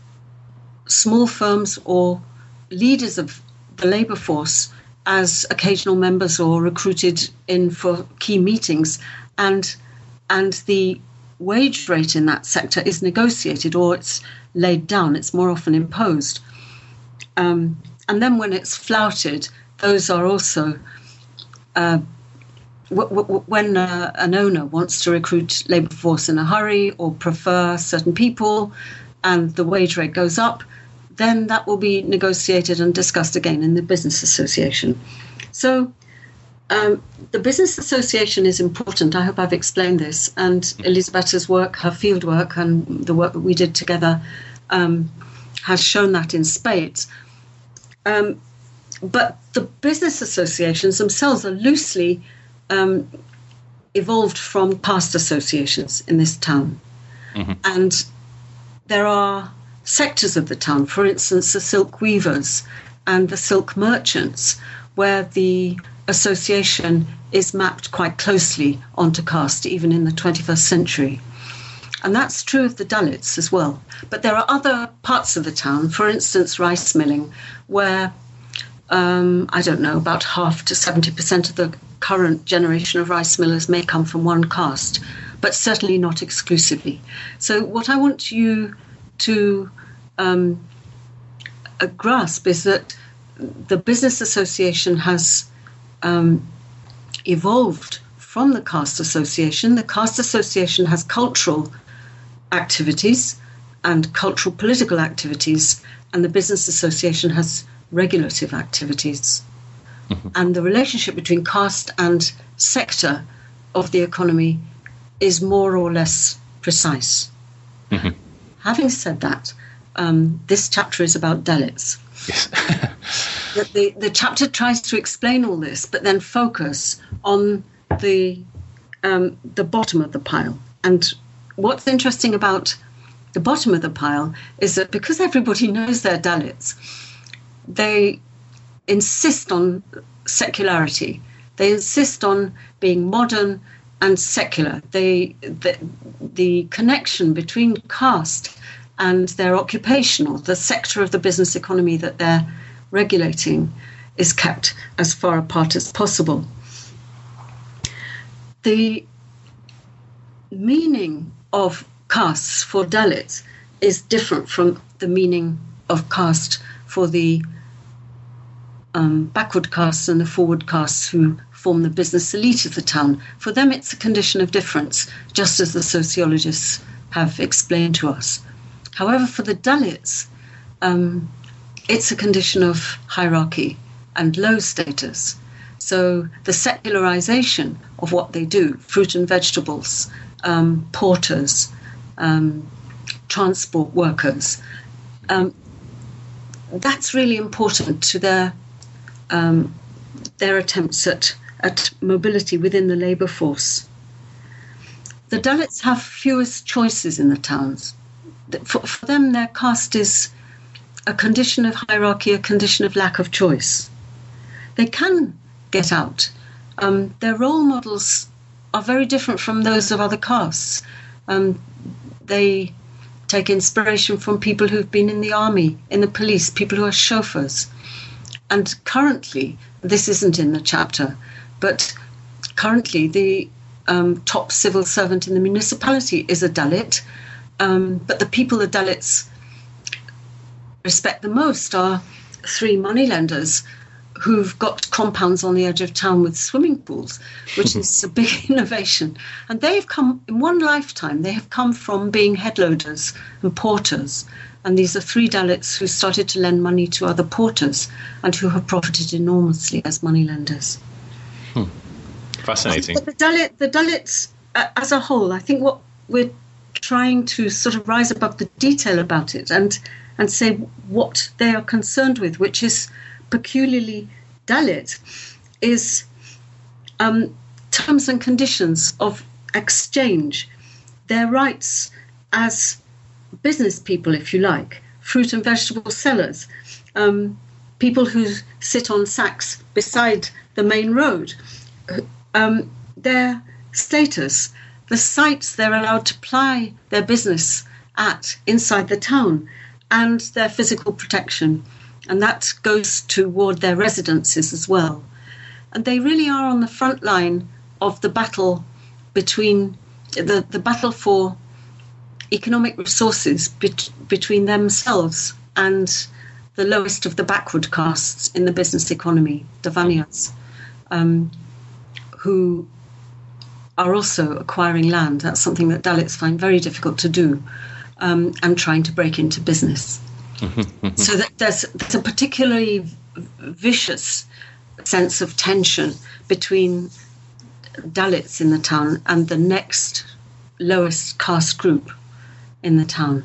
small firms or leaders of the labour force as occasional members or recruited in for key meetings, and and the wage rate in that sector is negotiated, or it's laid down. It's more often imposed. Um, and then when it's flouted, those are also, uh, w- w- when uh, an owner wants to recruit labour force in a hurry or prefer certain people and the wage rate goes up, then that will be negotiated and discussed again in the business association. So Um, the business association is important. I hope I've explained this. And Elisabeth's work, her field work, and the work that we did together um, has shown that in spades. Um, but the business associations themselves are loosely um, evolved from caste associations in this town. Mm-hmm. And there are sectors of the town, for instance, the silk weavers and the silk merchants, where the association is mapped quite closely onto caste, even in the twenty-first century. And that's true of the Dalits as well. But there are other parts of the town, for instance, rice milling, where, um, I don't know, about half to seventy percent of the current generation of rice millers may come from one caste, but certainly not exclusively. So what I want you to um, uh, grasp is that the business association has Um, evolved from the caste association. The caste association has cultural activities and cultural political activities, and the business association has regulative activities. Mm-hmm. And the relationship between caste and sector of the economy is more or less precise. Mm-hmm. Having said that, um, this chapter is about Dalits. Yes. the, the, the chapter tries to explain all this, but then focus on the um, the bottom of the pile. And what's interesting about the bottom of the pile is that because everybody knows they're Dalits, they insist on secularity. They insist on being modern and secular. They the, the connection between caste and their occupation, or the sector of the business economy that they're regulating, is kept as far apart as possible. The meaning of castes for Dalits is different from the meaning of caste for the um, backward castes and the forward castes who form the business elite of the town. For them, it's a condition of difference, just as the sociologists have explained to us. However, for the Dalits, um, it's a condition of hierarchy and low status. So the secularization of what they do, fruit and vegetables, um, porters, um, transport workers, um, that's really important to their um, their attempts at, at mobility within the labour force. The Dalits have fewest choices in the towns. For, for them, their caste is a condition of hierarchy, a condition of lack of choice. They can get out. Um, their role models are very different from those of other castes. Um, they take inspiration from people who've been in the army, in the police, people who are chauffeurs. And currently, this isn't in the chapter, but currently the um, top civil servant in the municipality is a Dalit, um, but the people the Dalits respect the most are three moneylenders who've got compounds on the edge of town with swimming pools, which is a big innovation. And they've come, in one lifetime, they have come from being headloaders and porters. And these are three Dalits who started to lend money to other porters and who have profited enormously as moneylenders. Hmm. Fascinating. But the, Dalit, the Dalits, uh, as a whole, I think what we're trying to sort of rise above the detail about it and, and say what they are concerned with, which is peculiarly Dalit, is um, terms and conditions of exchange, their rights as business people, if you like, fruit and vegetable sellers, um, people who sit on sacks beside the main road, um, their status, the sites they're allowed to ply their business at inside the town, and their physical protection. And that goes toward their residences as well. And they really are on the front line of the battle between the, the battle for economic resources bet- between themselves and the lowest of the backward castes in the business economy, the Vanyas, um, who are also acquiring land. That's something that Dalits find very difficult to do, um, and trying to break into business. So that there's, there's a particularly vicious sense of tension between Dalits in the town and the next lowest caste group in the town.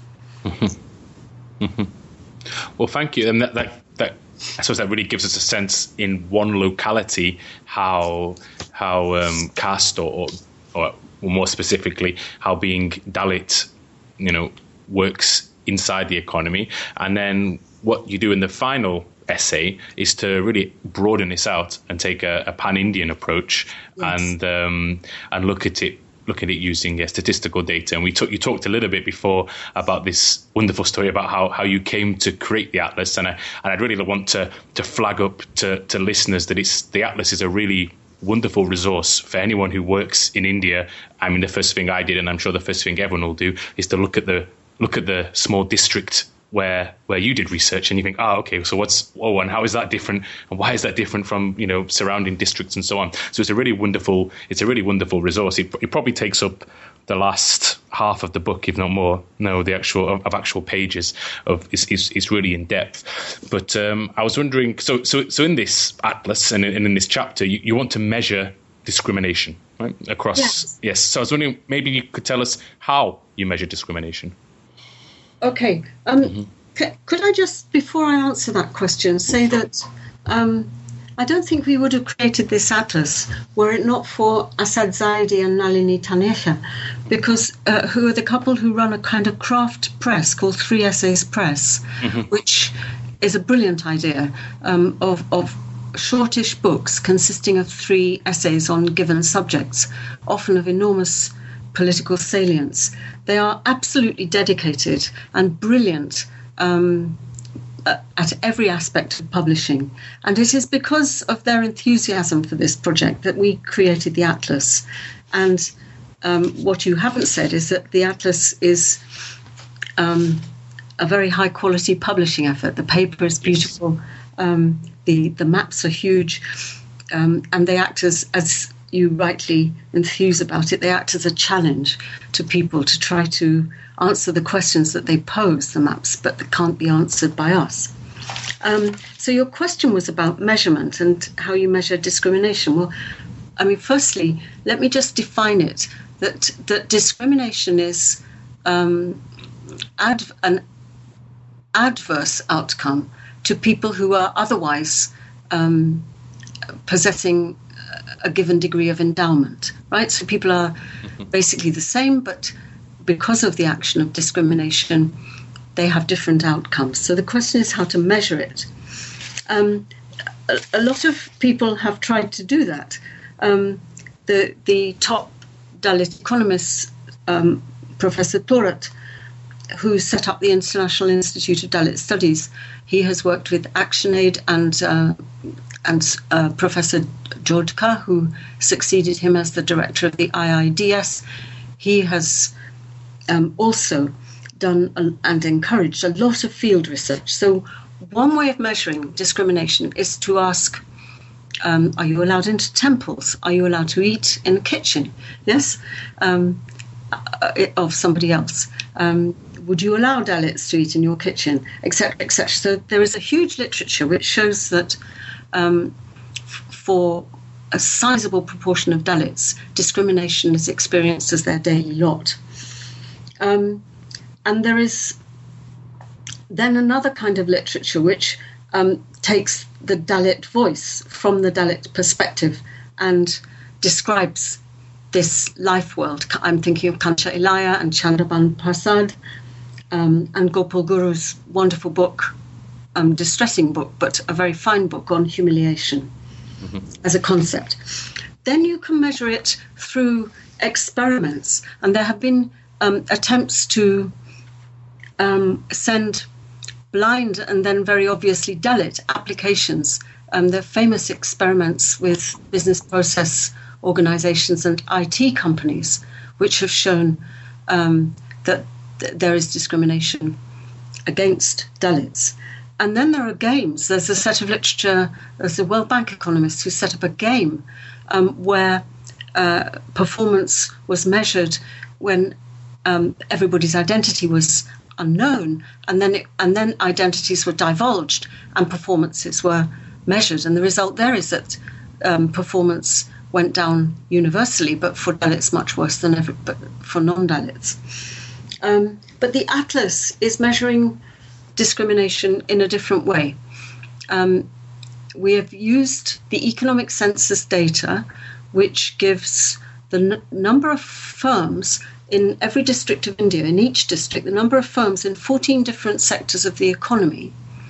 Mm-hmm. Mm-hmm. Well, thank you. And that, that, that, I suppose that really gives us a sense in one locality how how um, caste or, or or more specifically how being Dalit, you know, works inside the economy. And then what you do in the final essay is to really broaden this out and take a, a pan-Indian approach. Yes. and um, and look at it look at it using uh, statistical data. And we took you talked a little bit before about this wonderful story about how, how you came to create the Atlas, and I and I'd really want to to flag up to, to listeners that it's the Atlas is a really wonderful resource for anyone who works in India. I mean, the first thing I did, and I'm sure the first thing everyone will do, is to look at the look at the small district where where you did research, and you think, oh, okay, so what's oh, and how is that different, and why is that different from, you know, surrounding districts and so on. So it's a really wonderful it's a really wonderful resource. It, it probably takes up the last half of the book, if not more. No, the actual of, of actual pages of is is, is really in depth. But um, I was wondering, so so so in this atlas and in, and in this chapter, you, you want to measure discrimination, right, across. Yes. Yes. So I was wondering, maybe you could tell us how you measure discrimination. Okay. Um, Mm-hmm. c- could I just, before I answer that question, say that um, I don't think we would have created this atlas were it not for Asad Zaidi and Nalini Taneja, because uh, who are the couple who run a kind of craft press called Three Essays Press, Mm-hmm. which is a brilliant idea um, of, of shortish books consisting of three essays on given subjects, often of enormous political salience. They are absolutely dedicated and brilliant um, at every aspect of publishing. And it is because of their enthusiasm for this project that we created the Atlas. And um, what you haven't said is that the Atlas is um, a very high quality publishing effort. The paper is beautiful. Um, the, the maps are huge. Um, and they act as, as you rightly enthuse about it, they act as a challenge to people to try to answer the questions that they pose, the maps, but that can't be answered by us. Um, so your question was about measurement and how you measure discrimination. Well, I mean, firstly, let me just define it, that, that discrimination is um, ad, an adverse outcome to people who are otherwise um, possessing a given degree of endowment, right? So people are basically the same, but because of the action of discrimination, they have different outcomes. So the question is how to measure it. Um, a, a lot of people have tried to do that. Um, the the top Dalit economist, um, Professor Thorat, who set up the International Institute of Dalit Studies, he has worked with ActionAid and uh, and uh, Professor Jodhkar, who succeeded him as the director of the I I D S. He has um, also done a, and encouraged a lot of field research. So one way of measuring discrimination is to ask, um, are you allowed into temples? Are you allowed to eat in the kitchen? Yes, um, of somebody else. Um, would you allow Dalits to eat in your kitchen, et cetera, et cetera. So there is a huge literature which shows that um, for a sizable proportion of Dalits, discrimination is experienced as their daily lot. Um, and there is then another kind of literature which um, takes the Dalit voice from the Dalit perspective and describes this life world. I'm thinking of Kancha Ilaiah and Chandraban Prasad um, and Gopal Guru's wonderful book, um, distressing book, but a very fine book on humiliation mm-hmm. as a concept. Then you can measure it through experiments, and there have been um, attempts to um, send blind and then very obviously Dalit applications. Um, they're famous experiments with business process organizations and I T companies, which have shown um, that th- there is discrimination against Dalits. And then there are games. There's a set of literature, there's a World Bank economist who set up a game um, where uh, performance was measured when um, everybody's identity was unknown, and then it, and then identities were divulged and performances were measured. And the result there is that um, performance went down universally, but for Dalits much worse than ever, but for non-Dalits. Um, but the Atlas is measuring discrimination in a different way. Um, we have used the economic census data, which gives the n- number of firms in every district of India, in each district, the number of firms in fourteen different sectors of the economy,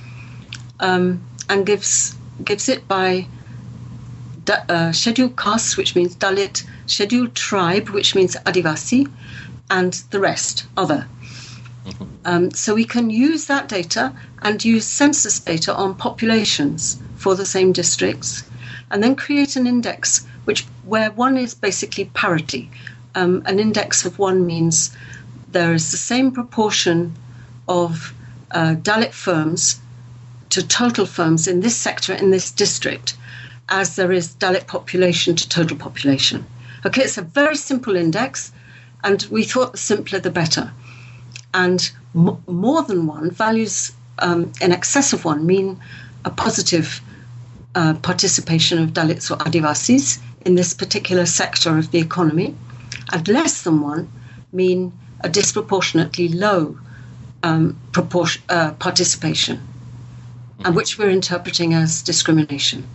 um, and gives gives it by da- uh, scheduled castes, which means Dalit, scheduled tribe, which means Adivasi, and the rest, other. Mm-hmm. Um, so we can use that data and use census data on populations for the same districts, and then create an index which where one is basically parity. Um, an index of one means there is the same proportion of uh, Dalit firms to total firms in this sector, in this district, as there is Dalit population to total population. Okay, it's a very simple index, and we thought the simpler the better. And m- more than one, values um, in excess of one mean a positive uh, participation of Dalits or Adivasis in this particular sector of the economy. And less than one mean a disproportionately low um, proportion, uh, participation, mm-hmm. and which we're interpreting as discrimination.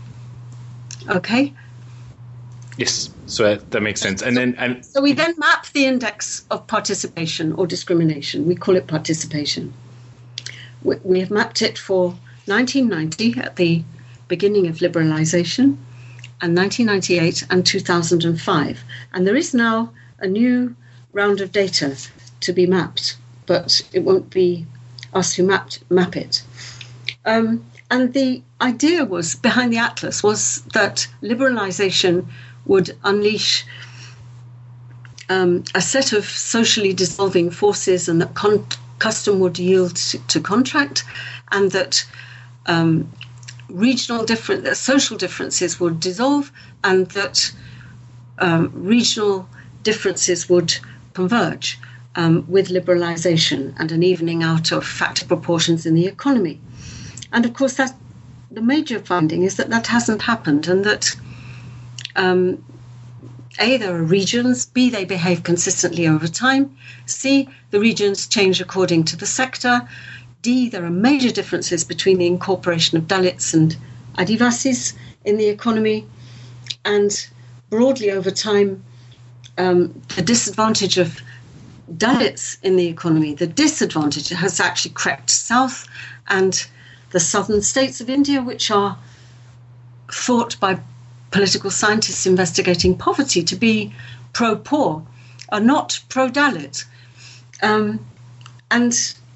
Okay? Yes, so uh, that makes sense. And then, and so we then map the index of participation or discrimination. We call it participation. We, we have mapped it for nineteen ninety at the beginning of liberalisation, and nineteen ninety-eight and two thousand five. And there is now a new round of data to be mapped, but it won't be us who mapped, map it. Um, and the idea was, behind the Atlas, was that liberalisation would unleash um, a set of socially dissolving forces, and that con- custom would yield to, to contract, and that um, regional different, that social differences would dissolve, and that um, regional differences would converge um, with liberalisation and an evening out of factor proportions in the economy. And of course, that the major finding is that that hasn't happened, and that um, A, there are regions, B, they behave consistently over time, C, the regions change according to the sector, D, there are major differences between the incorporation of Dalits and Adivasis in the economy. And broadly over time, um, the disadvantage of Dalits in the economy, the disadvantage has actually crept south, and the southern states of India, which are thought by political scientists investigating poverty to be pro-poor, are not pro-Dalit. Um, and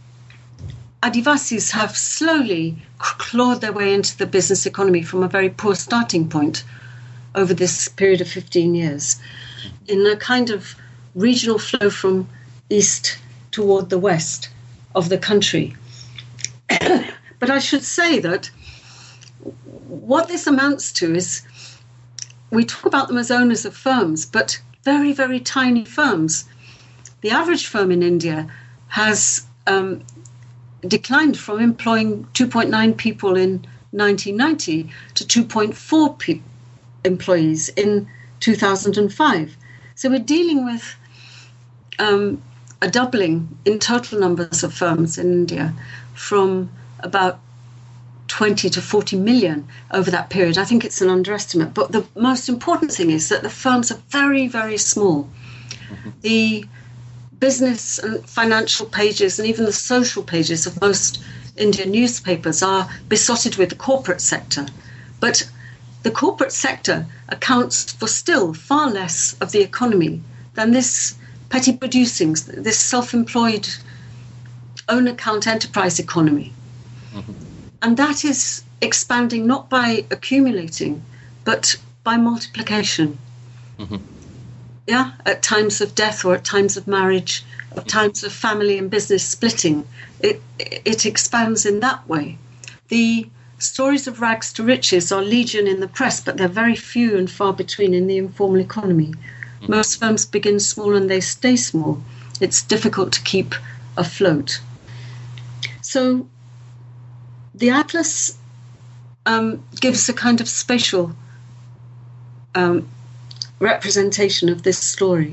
Adivasis have slowly clawed their way into the business economy from a very poor starting point over this period of fifteen years, in a kind of regional flow from east toward the west of the country. But I should say that what this amounts to is, we talk about them as owners of firms, but very, very tiny firms. The average firm in India has um, declined from employing two point nine people in nineteen ninety to two point four pe- employees in two thousand five. So we're dealing with um, a doubling in total numbers of firms in India from about twenty to forty million over that period. I think it's an underestimate. But the most important thing is that the firms are very, very small. Mm-hmm. The business and financial pages and even the social pages of most Indian newspapers are besotted with the corporate sector. But the corporate sector accounts for still far less of the economy than this petty producing, this self-employed own account enterprise economy. Mm-hmm. And that is expanding not by accumulating, but by multiplication. Mm-hmm. Yeah, at times of death or at times of marriage, at times of family and business splitting, it it expands in that way. The stories of rags to riches are legion in the press, but they're very few and far between in the informal economy. Mm-hmm. Most firms begin small and they stay small. It's difficult to keep afloat. So the atlas um, gives a kind of spatial um, representation of this story.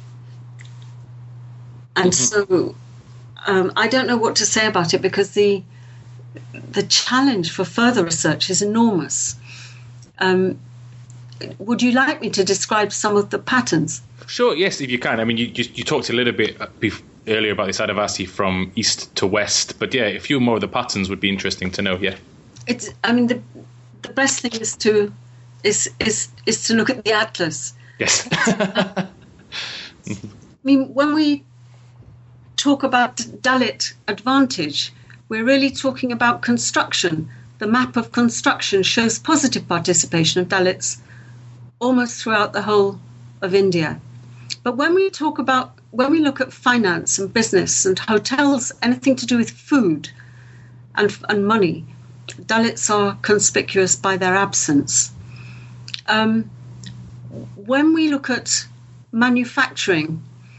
And mm-hmm. so um, I don't know what to say about it, because the the challenge for further research is enormous. Um, would you like me to describe some of the patterns? Sure, yes, if you can. I mean, you you, you talked a little bit bef- earlier about this Adivasi from east to west, but yeah, a few more of the patterns would be interesting to know. Yeah, it's. I mean, the the best thing is to is is is to look at the atlas. Yes. I mean, when we talk about Dalit advantage, we're really talking about construction. The map of construction shows positive participation of Dalits almost throughout the whole of India. But when we talk about, when we look at finance and business and hotels, anything to do with food and, and money, Dalits are conspicuous by their absence. Um, when we look at manufacturing,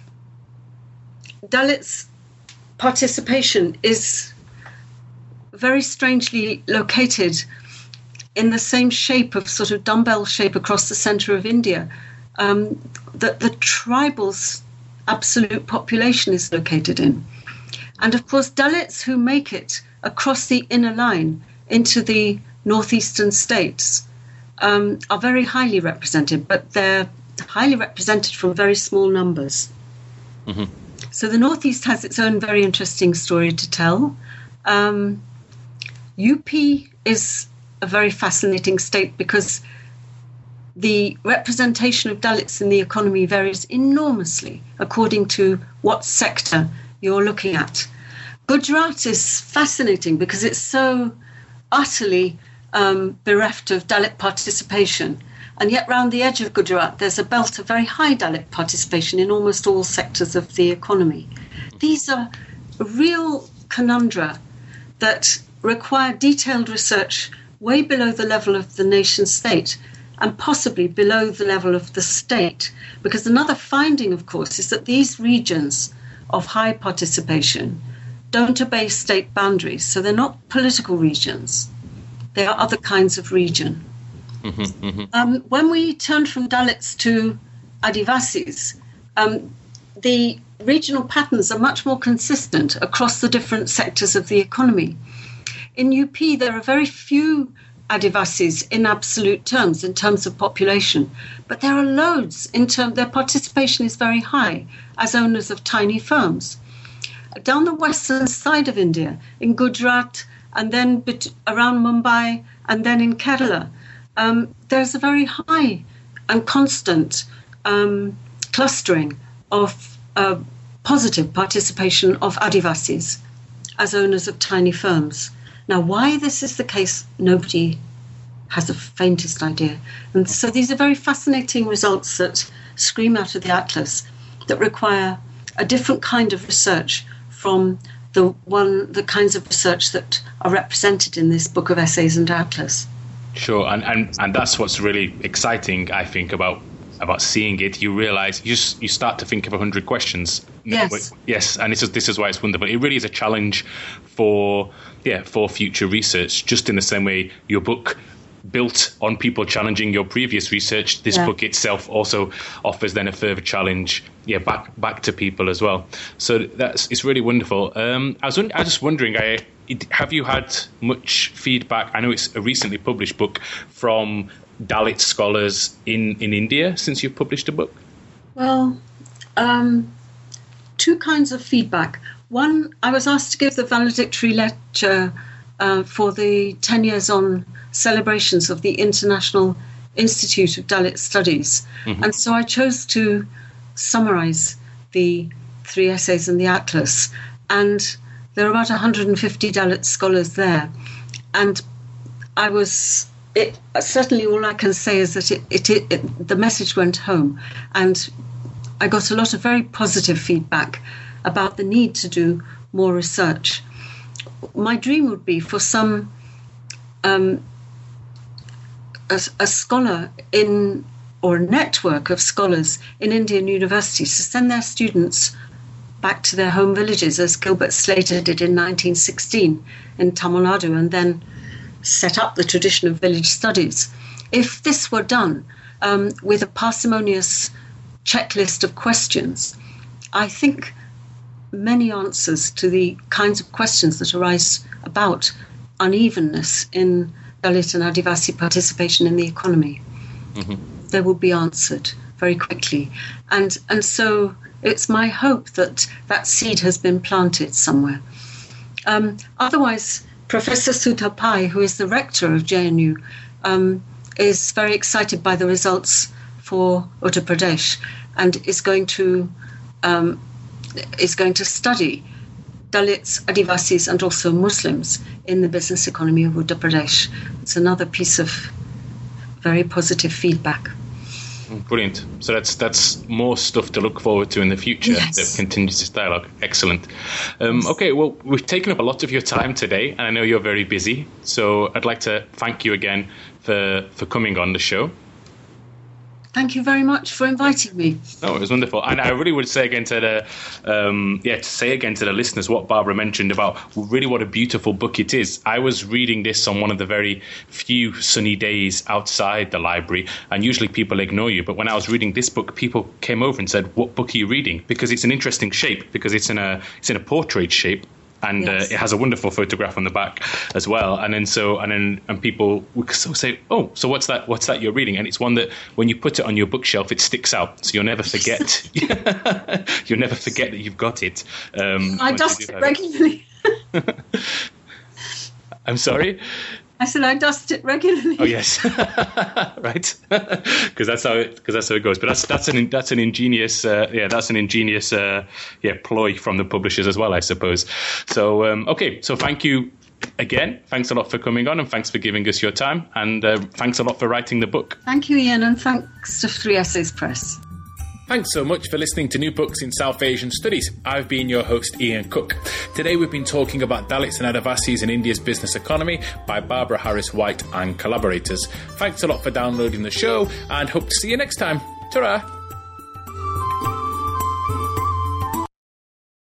Dalits' participation is very strangely located in the same shape of sort of dumbbell shape across the centre of India. Um, that the tribal's absolute population is located in. And of course, Dalits who make it across the inner line into the northeastern states um, are very highly represented, but they're highly represented from very small numbers. Mm-hmm. So the Northeast has its own very interesting story to tell. Um, U P is a very fascinating state because the representation of Dalits in the economy varies enormously according to what sector you're looking at. Gujarat is fascinating because it's so utterly um, bereft of Dalit participation. And yet round the edge of Gujarat, there's a belt of very high Dalit participation in almost all sectors of the economy. These are real conundra that require detailed research way below the level of the nation state and possibly below the level of the state. Because another finding, of course, is that these regions of high participation don't obey state boundaries. So they're not political regions. They are other kinds of region. Mm-hmm, mm-hmm. Um, when we turn from Dalits to Adivasis, um, the regional patterns are much more consistent across the different sectors of the economy. In U P, there are very few Adivasis in absolute terms, in terms of population, but there are loads in terms, their participation is very high as owners of tiny firms. Down the western side of India, in Gujarat, and then bet- around Mumbai, and then in Kerala, um, there's a very high and constant um, clustering of uh, positive participation of Adivasis as owners of tiny firms. Now, why this is the case, nobody has the faintest idea. And so these are very fascinating results that scream out of the Atlas that require a different kind of research from the one, the kinds of research that are represented in this book of essays and Atlas. Sure, and, and, and that's what's really exciting, I think, about about seeing it. You realize you just, you start to think of a hundred questions. Yes, yes, and this is this is why it's wonderful. It really is a challenge for yeah for future research. Just in the same way your book built on people challenging your previous research, this yeah. book itself also offers then a further challenge, yeah, back back to people as well. So that's it's really wonderful. Um, I was I was just wondering, I. Have you had much feedback? I know it's a recently published book from Dalit scholars in, in India since you've published a book. Well, um, two kinds of feedback. One, I was asked to give the valedictory lecture uh, for the ten years on celebrations of the International Institute of Dalit Studies. Mm-hmm. And so I chose to summarize the three essays in the Atlas. And there are about one hundred fifty Dalit scholars there. And I was, it, certainly all I can say is that it, it, it, it, the message went home. And I got a lot of very positive feedback about the need to do more research. My dream would be for some, um, a, a scholar in, or a network of scholars in Indian universities to send their students back to their home villages, as Gilbert Slater did in nineteen sixteen in Tamil Nadu, and then set up the tradition of village studies. If this were done um, with a parsimonious checklist of questions, I think many answers to the kinds of questions that arise about unevenness in Dalit and Adivasi participation in the economy, mm-hmm. they will be answered very quickly. And, and so it's my hope that that seed has been planted somewhere. Um, otherwise, Professor Sudha Pai, who is the rector of J N U, um, is very excited by the results for Uttar Pradesh and is going to um, is going to study Dalits, Adivasis, and also Muslims in the business economy of Uttar Pradesh. It's another piece of very positive feedback. Brilliant. So that's that's more stuff to look forward to in the future yes. that continues this dialogue. Excellent. Um, okay, well, we've taken up a lot of your time today, and I know you're very busy. So I'd like to thank you again for, for coming on the show. Thank you very much for inviting me. Oh, it was wonderful. And I really would say again to the, um, yeah, to say again to the listeners what Barbara mentioned about really what a beautiful book it is. I was reading this on one of the very few sunny days outside the library, and usually people ignore you. But when I was reading this book, people came over and said, "What book are you reading?" Because it's an interesting shape, because it's in a it's in a portrait shape. And yes. uh, it has a wonderful photograph on the back as well. And then so and then and people would so say, "Oh, so what's that? What's that you're reading?" And it's one that when you put it on your bookshelf, it sticks out, so you'll never forget. You'll never forget that you've got it. Um, I dust it regularly. It. I'm sorry. I said I dust it regularly. Oh yes, right. Because that's how it. Because that's how it goes. But that's that's an that's an ingenious uh, yeah that's an ingenious uh, yeah ploy from the publishers as well, I suppose. So um, okay, so thank you again. Thanks a lot for coming on, and thanks for giving us your time, and uh, thanks a lot for writing the book. Thank you, Ian, and thanks to Three Essays Press. Thanks so much for listening to New Books in South Asian Studies. I've been your host, Ian Cook. Today we've been talking about Dalits and Adivasis in India's business economy by Barbara Harris-White and collaborators. Thanks a lot for downloading the show, and hope to see you next time. Ta-ra!